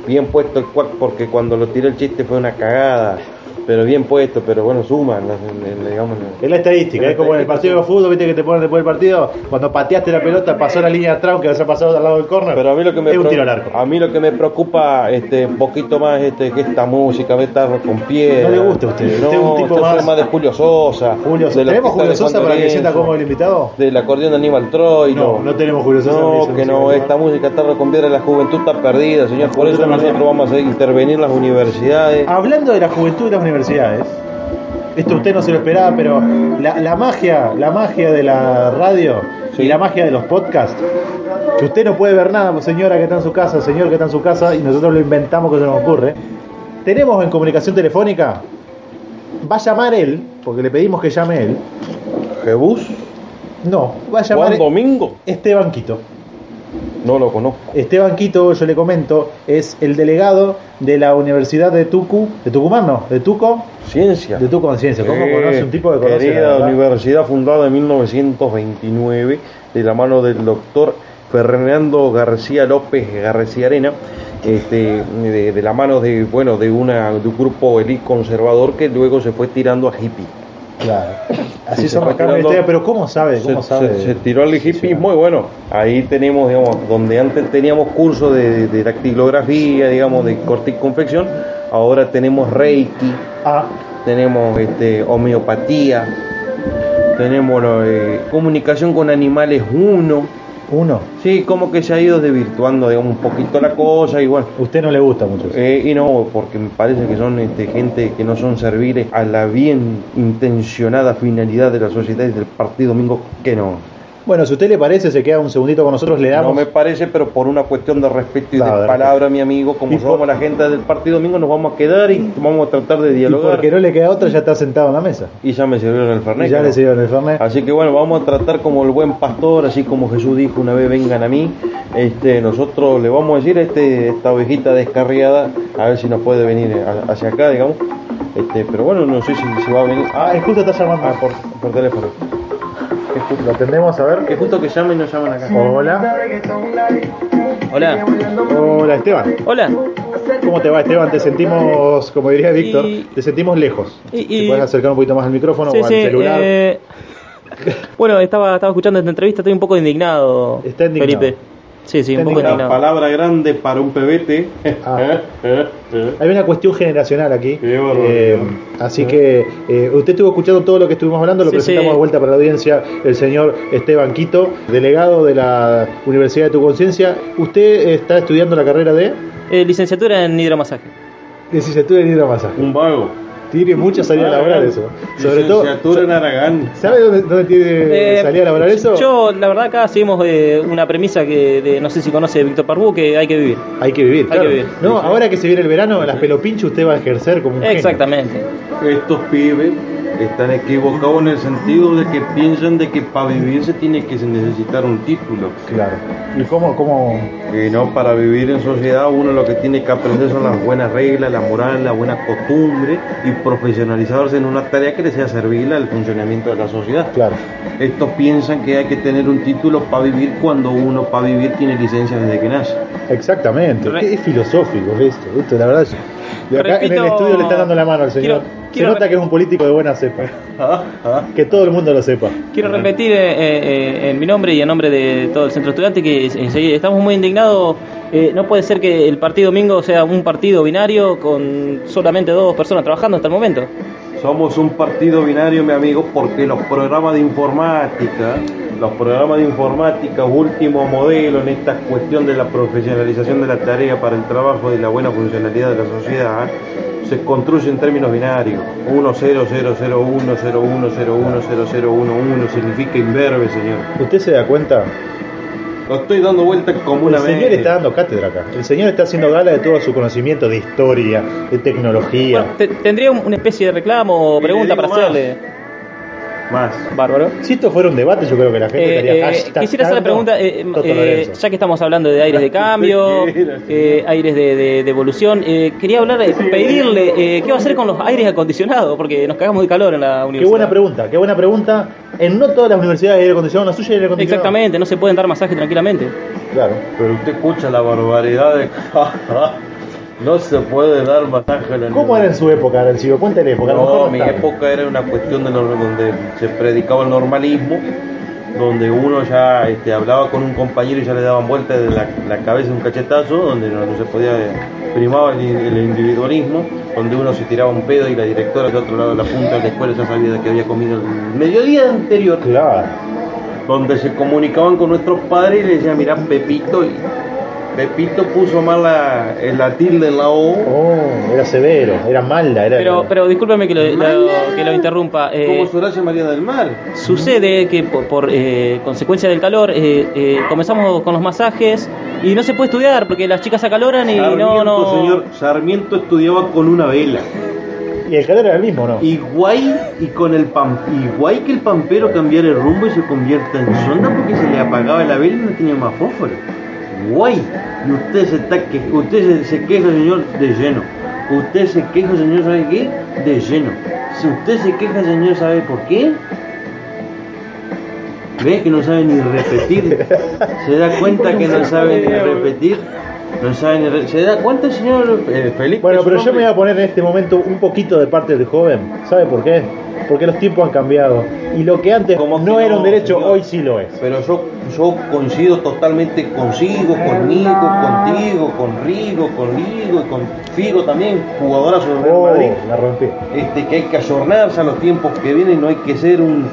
bien puesto el cuac, porque cuando lo tiré el chiste fue una cagada. Pero bien puesto, pero bueno, suman, digamos. Es la estadística, es como en el partido de fútbol, viste que te ponen después del partido, cuando pateaste la pelota, pasó la línea de atrás, que vas a pasar al lado del córner. Pero a mí lo que me es un pro- tiro al arco. A mí lo que me preocupa este un poquito más este que esta música, me está con piedra. No le gusta a usted, No, usted es un tipo este más- más de Julio Sosa. Julio Sosa. de la ¿Tenemos orquesta Julio de Sosa Juan para que sienta Lorenzo, cómodo el invitado? del acordeón de Aníbal Troy. No, no tenemos Julio Sosa. No, en que esa no, música, esta música está con piedra, la juventud está perdida, señor. Por eso está perdida. nosotros vamos a intervenir las universidades. Hablando de la juventud y las universidades, esto usted no se lo esperaba, pero la, la magia, la magia de la radio Sí. y la magia de los podcasts, que usted no puede ver nada, señora que está en su casa, señor que está en su casa, y nosotros lo inventamos que se nos ocurre. Tenemos en comunicación telefónica, va a llamar él, porque le pedimos que llame él. ¿Jebus? No, va a llamar ¿Juan Domingo? Esteban Quito. No lo conozco. Esteban Quito, yo le comento, es el delegado de la Universidad de Tucu, de Tucumán, no, de Tuco, Ciencia. de Tuco Conciencia. ¿Cómo Eh, conoce un tipo que conoce querida la verdad? universidad fundada en mil novecientos veintinueve de la mano del doctor Fernando García López García Arena, este, de, de la mano de bueno de una de un grupo elite conservador que luego se fue tirando a hippie. Claro. Así Sí, se son fue las carnes tirando- de historia, pero ¿cómo sabe? ¿Cómo se, sabe? se- se tiró al hipismo y bueno, ahí tenemos, digamos, donde antes teníamos cursos de, de dactilografía, digamos, de corte y confección, ahora tenemos reiki, Ah, tenemos este, homeopatía, tenemos eh, comunicación con animales uno. uno. Sí, como que se ha ido desvirtuando, digamos, un poquito la cosa y bueno. Usted no le gusta mucho eso. Eh, y no, porque me parece que son este, gente que no son serviles a la bien intencionada finalidad de la sociedad y del partido Domingo, que no. Bueno, si a usted le parece, se queda un segundito con nosotros, le No damos... me parece, pero por una cuestión de respeto y Claro, de de palabra, mi amigo, como Y por- somos la gente del partido Domingo, nos vamos a quedar y vamos a tratar de y dialogar. porque no le queda otra, ya está sentado en la mesa. Y ya me sirvieron el Fernet. Y ya ¿no? le sirvieron el Fernet. Así que bueno, vamos a tratar como el buen pastor, así como Jesús dijo una vez, vengan a mí. Este, nosotros le vamos a decir a este, esta ovejita descarriada, a ver si nos puede venir a- hacia acá, digamos. Este, pero bueno, no sé si, si va a venir. Ah, es justo está llamando. Ah, por, por teléfono. Es justo- lo atendemos, a ver. Que justo que llamen y nos llaman acá. Hola. Hola. Hola, Esteban. Hola. ¿Cómo te va, Esteban? Te sentimos, como diría Víctor, Y- te sentimos lejos. Y- y- ¿Te puedes acercar un poquito más al micrófono Sí, o al sí, celular? eh, bueno, estaba, estaba escuchando esta entrevista, estoy un poco indignado, Está indignado. Felipe. Sí, sí, un Está poco Una indignado. palabra grande para un pebete. Ah. Hay una cuestión generacional aquí. Qué barbaridad. Eh, así que eh, usted estuvo escuchando todo lo que estuvimos hablando, lo Sí, presentamos sí. de vuelta para la audiencia, el señor Esteban Quito, delegado de la Universidad de Tu Conciencia. Usted está estudiando la carrera de Eh, licenciatura en hidromasaje. licenciatura en hidromasaje. Un vago. Tiene mucha salida laboral eso. Sobre todo, Licenciatura en Aragán. ¿sabe dónde, dónde tiene Eh, salida laboral eso? Yo, la verdad, acá seguimos eh, una premisa que de, no sé si conoce Víctor Parbú, que hay que vivir. Hay que vivir, Hay claro. que vivir. No, ahora que se viene el verano, en las pelopinchas usted va a ejercer como un genio. Exactamente. Estos pibes están equivocados en el sentido de que piensan de que para vivir se tiene que necesitar un título. Claro. ¿Y cómo, cómo? Que no, para vivir en sociedad uno lo que tiene que aprender son las buenas reglas, la moral, la buena costumbre y profesionalizarse en una tarea que le sea servir al funcionamiento de la sociedad. Claro. Estos piensan que hay que tener un título para vivir cuando uno para vivir tiene licencia desde que nace. Exactamente. Re- Qué filosófico es esto. Esto, la verdad. De acá en el Repito- estudio le están dando la mano al señor. Quiero- Se quiero nota rep- que es un político de buena cepa. Que todo el mundo lo sepa. Quiero repetir eh, eh, en mi nombre y en nombre de todo el centro estudiante que eh, estamos muy indignados. Eh, no puede ser que el partido Domingo sea un partido binario con solamente dos personas trabajando hasta el momento. Somos un partido binario, mi amigo, porque los programas de informática, los programas de informática, último modelo en esta cuestión de la profesionalización de la tarea para el trabajo y la buena funcionalidad de la sociedad, se construye en términos binarios. uno cero cero cero uno cero uno cero uno cero cero uno uno significa imberbe, señor. ¿Usted se da cuenta? Lo estoy dando vuelta como una El señor está dando cátedra acá. El señor está haciendo gala de todo su conocimiento de historia, de tecnología. Bueno, te- tendría un- una especie de reclamo o Y le pregunta digo para más. hacerle. Más. Bárbaro. Si esto fuera un debate, yo creo que la gente Eh, estaría eh, hashtag quisiera hacer la pregunta, eh, Toto eh, Lorenzo. ya que estamos hablando de aires de cambio, eh, aires de, de- de evolución, eh, quería hablar, eh, pedirle eh, qué va a hacer con los aires acondicionados, porque nos cagamos de calor en la Qué universidad. buena pregunta, qué buena pregunta. En no todas las universidades hay aire acondicionado, en la suya hay aire acondicionado. Exactamente, no se pueden dar masaje tranquilamente. Claro. Pero usted escucha la barbaridad de... No se puede dar masaje a la ¿Cómo era en su época, Arancillo? Cuéntale, porque a lo No, mejor mi no está. época era una cuestión de no- donde se predicaba el normalismo, donde uno ya este, hablaba con un compañero y ya le daban vuelta de la, la cabeza un cachetazo, donde no, no se podía, primaba el, el individualismo, donde uno se tiraba un pedo y la directora del otro lado de la punta de la escuela ya sabía de que había comido el mediodía anterior. Claro. Donde se comunicaban con nuestros padres y le decían, mirá, Pepito, y Pepito puso mal la, la tilde en la O. Oh, era severo, era mala, era... Pero, pero discúlpeme que lo, lo- que lo interrumpa. eh, Como su Horacio María del Mar. Sucede que por, por, eh, consecuencia del calor eh, eh, comenzamos con los masajes y no se puede estudiar porque las chicas se acaloran y Sarmiento, no, no... señor, Sarmiento estudiaba con una vela. Y el calor era el mismo, ¿no? Igual y con el pam, igual que el pampero cambiara el rumbo y se convierta en sonda porque se le apagaba la vela y no tenía más fósforo. Guay. Y usted se está que, usted se, se queja, señor, de lleno. Usted se queja, señor, ¿sabe qué? De lleno. Si usted se queja, señor, ¿sabe por qué? ¿Ve que no sabe ni repetir? ¿Se da cuenta que no sabe ni repetir? No sabe ni re- ¿Se da cuenta, señor eh, Felipe? Bueno, su pero yo nombre? me voy a poner en este momento un poquito de parte del joven. ¿Sabe por qué? Porque los tiempos han cambiado. Y lo que antes ¿Cómo que no era un no, derecho, señor? hoy sí lo es. Pero yo, yo coincido totalmente consigo, conmigo, contigo, con Rigo, con Ligo y con Figo también, jugadorazo del Real Oh, Madrid. la rompí. Este, que hay que ayornarse a los tiempos que vienen, no hay que ser un,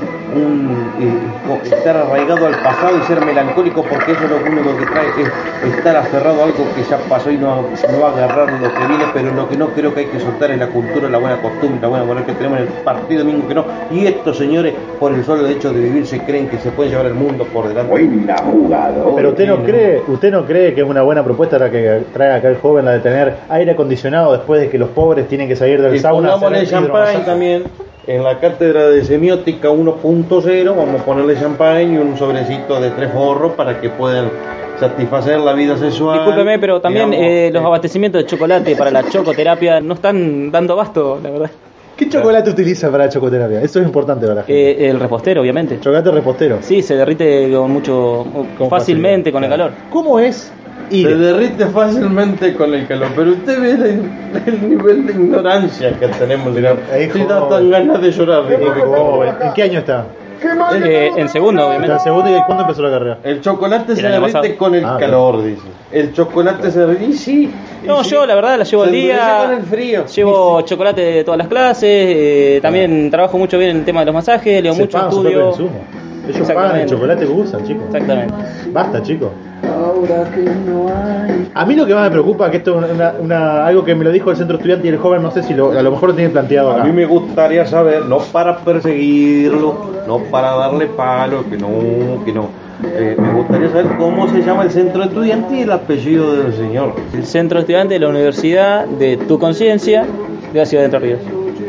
un eh, co- estar arraigado al pasado y ser melancólico, porque eso es lo único que trae es estar aferrado a algo que ya pasó y no, no agarrar lo que viene. Pero lo que no creo que hay que soltar es la cultura, la buena costumbre, la buena moral que tenemos en el partido domingo, que no. Y estos señores, por el solo hecho de vivir, se creen que se puede llevar el mundo por delante. Buena jugada. Pero usted no cree, usted no cree que es una buena propuesta la que trae acá el joven, la de tener aire acondicionado después de que los pobres tienen que salir del Y sauna. a pongámosle hacer champán hidromasaje? también. En la cátedra de semiótica uno punto cero vamos a ponerle champán y un sobrecito de tres forros para que puedan satisfacer la vida sexual. Discúlpeme, pero también digamos, eh, los eh, abastecimientos de chocolate para la chocoterapia no están dando abasto, la verdad. ¿Qué chocolate utiliza para la chocoterapia? Eso es importante para la gente. Eh, el repostero, obviamente. Chocolate repostero. Sí, se derrite con mucho Con fácilmente facilidad, con el claro. calor. ¿Cómo es ir? Se derrite fácilmente con el calor, pero usted ve el, el nivel de ignorancia que tenemos. Ahí, Si da joven. tan ganas de llorar. Qué digo que- joven. ¿En qué año está? Eh, en segundo, ¿Está obviamente. en segundo y cuándo empezó la carrera? El chocolate se El año derrite pasado. con el Ah, calor, dice. El chocolate se derrite. Y sí. y No, sí. yo la verdad la llevo Se al endurece día. con el frío. Llevo chocolate de todas las clases. eh, también trabajo mucho bien en el tema de los masajes. Leo Se mucho pagan su propio estudio. insumo. Ellos pagan el Exactamente. chocolate que usan, chicos. Exactamente. Basta, chicos. Ahora que no hay. A mí lo que más me preocupa es que esto es una, una- algo que me lo dijo el centro estudiante y el joven, no sé si lo, a lo mejor lo tiene planteado A acá. mí me gustaría saber, no para perseguirlo, no para darle palo, que no, que no. Eh, me gustaría saber cómo se llama el centro estudiante y el apellido del señor. El centro estudiante de la Universidad de Tu Conciencia de la ciudad de Entre Ríos.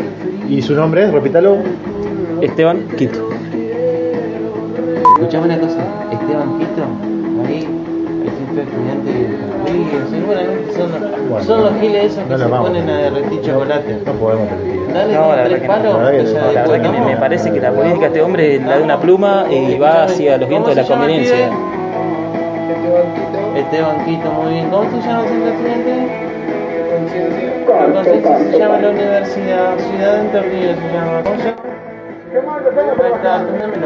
¿Y su nombre es? Repítalo. Esteban Quito. Escuchame una cosa, Esteban Quito, ahí, el centro estudiante de Ríos, seguramente son, Bueno, son los giles esos que no se nos vamos. ponen a derretir chocolate. No podemos permitir. Dale No, con la tres verdad que no. palos, La verdad que que ya no, La verdad que me, después me no. parece que la política de este hombre es la de una pluma y va hacia los vientos de la ¿Cómo se llama el conveniencia. pibe? Este banquito, muy bien. ¿Cómo se llama el centro estudiante? Conciencia se llama la universidad, Ciudad de Entre Ríos se llama. ¿Cómo se llama? Ahí está, aténdemelo.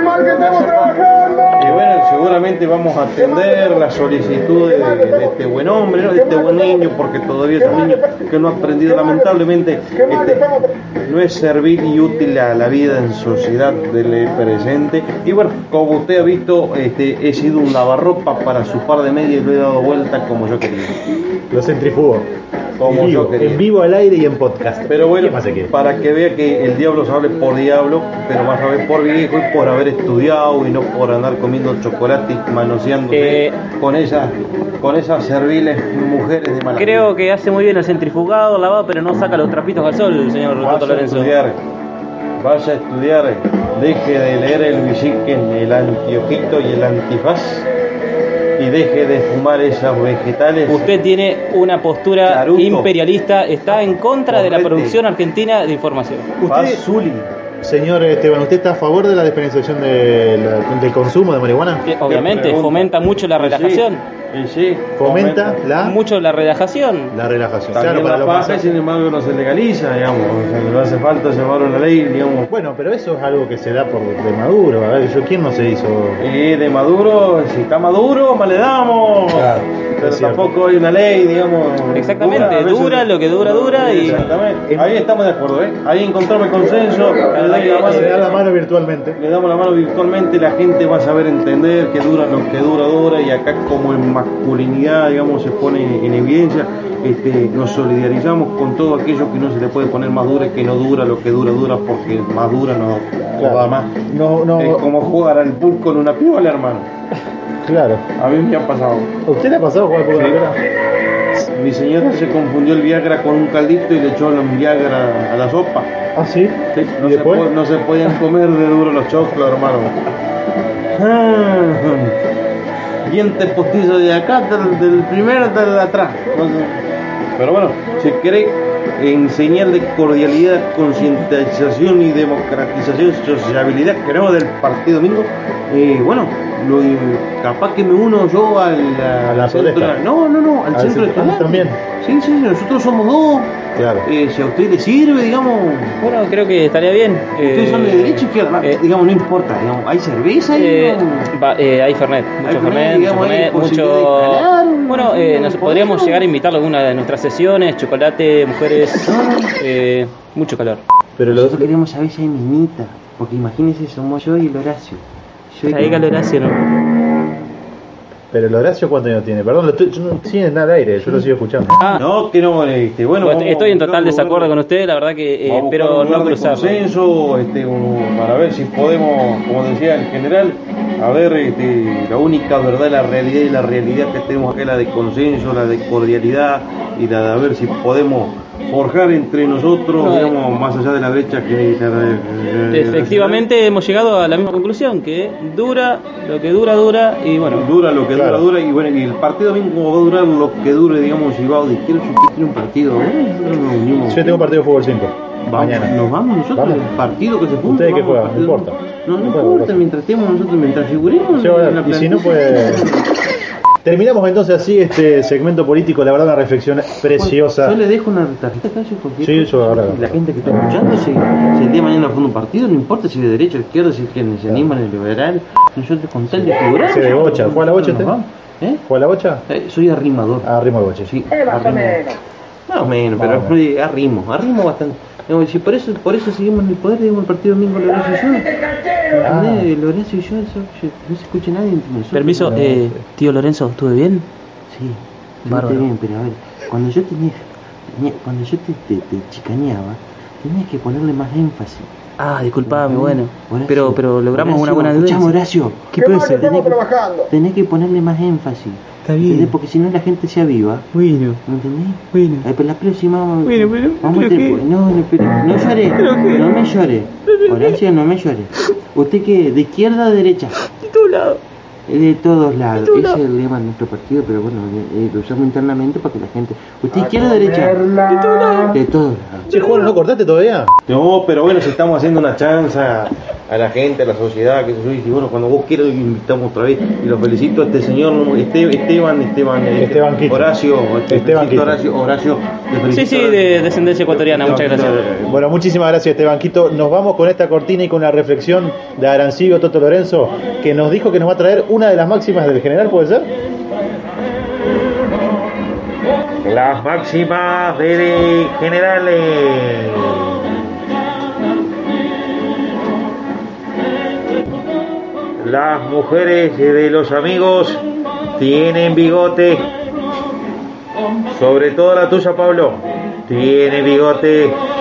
Y bueno, seguramente vamos a atender las solicitudes de, de este buen hombre, ¿no? De este buen niño, porque todavía es un niño que no ha aprendido, lamentablemente, este, no es servir y útil a la vida en sociedad del presente. Y bueno, como usted ha visto, este, he sido un lavarropa para su par de medias y lo he dado vuelta como yo quería. Lo centrifugo. Como en vivo, yo quería. en vivo al aire y en podcast. Pero bueno, ¿Qué más se quiere? para que vea que el diablo se hable por diablo, pero más a ver por viejo y por haber estudiado y no por andar comiendo chocolate y manoseándose Eh, con esas con esas serviles mujeres de mala Creo que hace muy bien el centrifugado, el lavado, pero no saca los trapitos al sol, el señor Vaya Roberto a Lorenzo. estudiar, vaya a estudiar, deje de leer el Villiquen, el antiojito y el antifaz y deje de fumar esos vegetales. Usted tiene una postura Charuto. imperialista, está en contra de la Correte. producción argentina de información. Usted, Basuli. señor Esteban, ¿usted está a favor de la despenalización de la- del consumo de marihuana? Que obviamente pregunta? fomenta mucho la Pues sí. relajación. Y sí, fomenta la mucho la relajación. la relajación. También Claro, para la los paja, más- sin embargo, no se legaliza, digamos. O sea, no hace falta llevar una ley, digamos. Bueno, pero eso es algo que se da por de Maduro. A ver, yo quién no se hizo. Y de Maduro, si está Maduro, más le damos. Claro, Pero es cierto. tampoco hay una ley, digamos. Exactamente, a veces- dura lo que dura, dura y- Exactamente. Ahí estamos de acuerdo, ¿eh? Ahí encontramos el consenso. Le damos la mano, Se da la mano virtualmente. le damos la mano virtualmente, la gente va a saber entender que dura lo que dura, dura. Y acá, como en masculinidad, digamos, se pone en, en evidencia, este, nos solidarizamos con todo aquello que no se le puede poner más dura, que no dura lo que dura, dura, porque más dura no, no Claro. va más. No, no. Es como jugar al pool con una pibola, hermano. Claro. A mí me ha pasado. ¿A usted le ha pasado jugar por Sí. la cara? Mi señora se confundió el Viagra con un caldito y le echó los Viagra a la sopa. Ah, sí. Sí, no, ¿Y se después? po- no se podían comer de duro los choclos, hermano. Ah, dientes postizos de acá, del, del primero del de atrás. No sé. Pero bueno, si querés enseñar de cordialidad, concientización y democratización, sociabilidad que queremos del partido domingo, eh, bueno, lo, capaz que me uno yo al, A la centro, protesta. no, no, no, al Al centro de centro- ah, también. Sí, sí, nosotros somos dos. Claro. Eh, si a usted le sirve, digamos, Bueno, creo que estaría bien. ustedes Eh, son de derecha o izquierda, eh, digamos, no importa, digamos, hay cerveza ahí. Eh, digamos? va- eh, hay Fernet, mucho Fernet, Fernet, mucho digamos, hay Fernet, posibilidad de mucho... escalar, Bueno, eh, nos ¿podemos? podríamos llegar a invitarlo a alguna de nuestras sesiones, chocolate, mujeres, eh, mucho calor. Pero lo, Nosotros queremos saber si hay minita, porque imagínense, somos yo y el Horacio. Yo y- Traiga el Horacio, ¿no? pero el Horacio, ¿cuánto años tiene? Perdón, lo estoy, yo no sigue nada al aire, yo lo sigo escuchando. Ah, No, que no, este, bueno, bueno, vamos estoy en a buscar total un desacuerdo lugar- con usted, la verdad que eh, vamos a buscar espero un lugar no de cruzarlo. consenso, este, un- para ver si podemos, como decía el general, a ver, este, la única verdad, la realidad y la realidad que tenemos acá es la de consenso, la de cordialidad y la de a ver si podemos forjar entre nosotros, No, eh. digamos, más allá de la brecha que Efectivamente hemos llegado a la misma conclusión, que dura lo que dura, dura y bueno, dura lo que Claro. dura, dura y bueno, y el partido domingo va a durar lo que dure, digamos, si va de izquierda, si usted tiene un partido, ¿eh? Nosotros nos unimos. Yo tengo partido de fútbol cinco. Vamos, Mañana. nos vamos nosotros, Vamos. el partido que se punta. ¿Ustedes qué vamos al juegan? No partido. importa. No, no No importa, importa. mientras estemos nosotros, mientras figuremos. Sí, ahora, en la y si no, plantilla. pues. Terminamos entonces así este segmento político, la verdad, una reflexión preciosa. Yo le dejo una tarjeta acá, cualquier Sí, cosa. yo ahora- Y la gente que está escuchando, si, si el día de mañana fue un partido, no importa si de derecha o izquierda, si es que se animan el liberal, nosotros con tal de figurar. Sí, de bocha. ¿Fue a la bocha nos usted? vamos. ¿Eh? ¿Fue a la bocha? Eh, soy arrimador. Ah, ritmo de boche. Sí, arrimo. Más o menos, pero Más o menos. eh, arrimo, arrimo bastante. No, si por eso, por eso seguimos en el poder, digamos, el partido domingo Lorenzo y yo. Ah. ¿Entendés? Lorenzo y yo, eso, yo- no se escucha nadie entre nosotros. permiso, no, eh, tío Lorenzo, ¿estuve bien? Sí, Bárbaro. estuviste bien, pero a ver, cuando yo tenía, tenía- cuando yo te, te, te chicaneaba, tenías que ponerle más énfasis. Ah, disculpame, bueno, Horacio, pero pero logramos Horacio, una buena escuchame, audiencia. Horacio, ¿Qué puede ser? tenés que, tenés que ponerle más énfasis. Está bien. ¿Entendés? Porque si no la gente se aviva. Bueno, ¿Me entendés? bueno. Ay, pero la próxima vamos, Bueno, pero- vamos pero a qué. no, no, pero no llore, ¿Pero qué? no me llore. Horacio, no me llore. ¿Usted qué? ¿De izquierda o derecha? De tu lado. Eh, De todos lados. De todos Ese es lados. el lema de nuestro partido, pero bueno, eh, eh, lo usamos internamente para que la gente. ¿Usted izquierda o derecha? De todos lados. De todos lados. Che, Juan, ¿no cortaste todavía? No, pero bueno, si estamos haciendo una chanza a la gente, a la sociedad, que se yo, y bueno, cuando vos quieras lo invitamos otra vez. Y lo felicito a este señor, ¿no? Este- Esteban, Esteban, eh, Esteban Quito. Horacio, te Esteban felicito, Quito. Horacio, Horacio, te felicito, Sí, sí, Horacio. de descendencia ecuatoriana, muchas gracias. Bueno, muchísimas gracias, Estebanquito. Nos vamos con esta cortina y con la reflexión de Arancibio Toto Lorenzo, que nos dijo que nos va a traer una de las máximas del general, ¿puede ser? Las máximas de generales. Las mujeres de los amigos tienen bigote. Sobre todo la tuya, Pablo. Tiene bigote.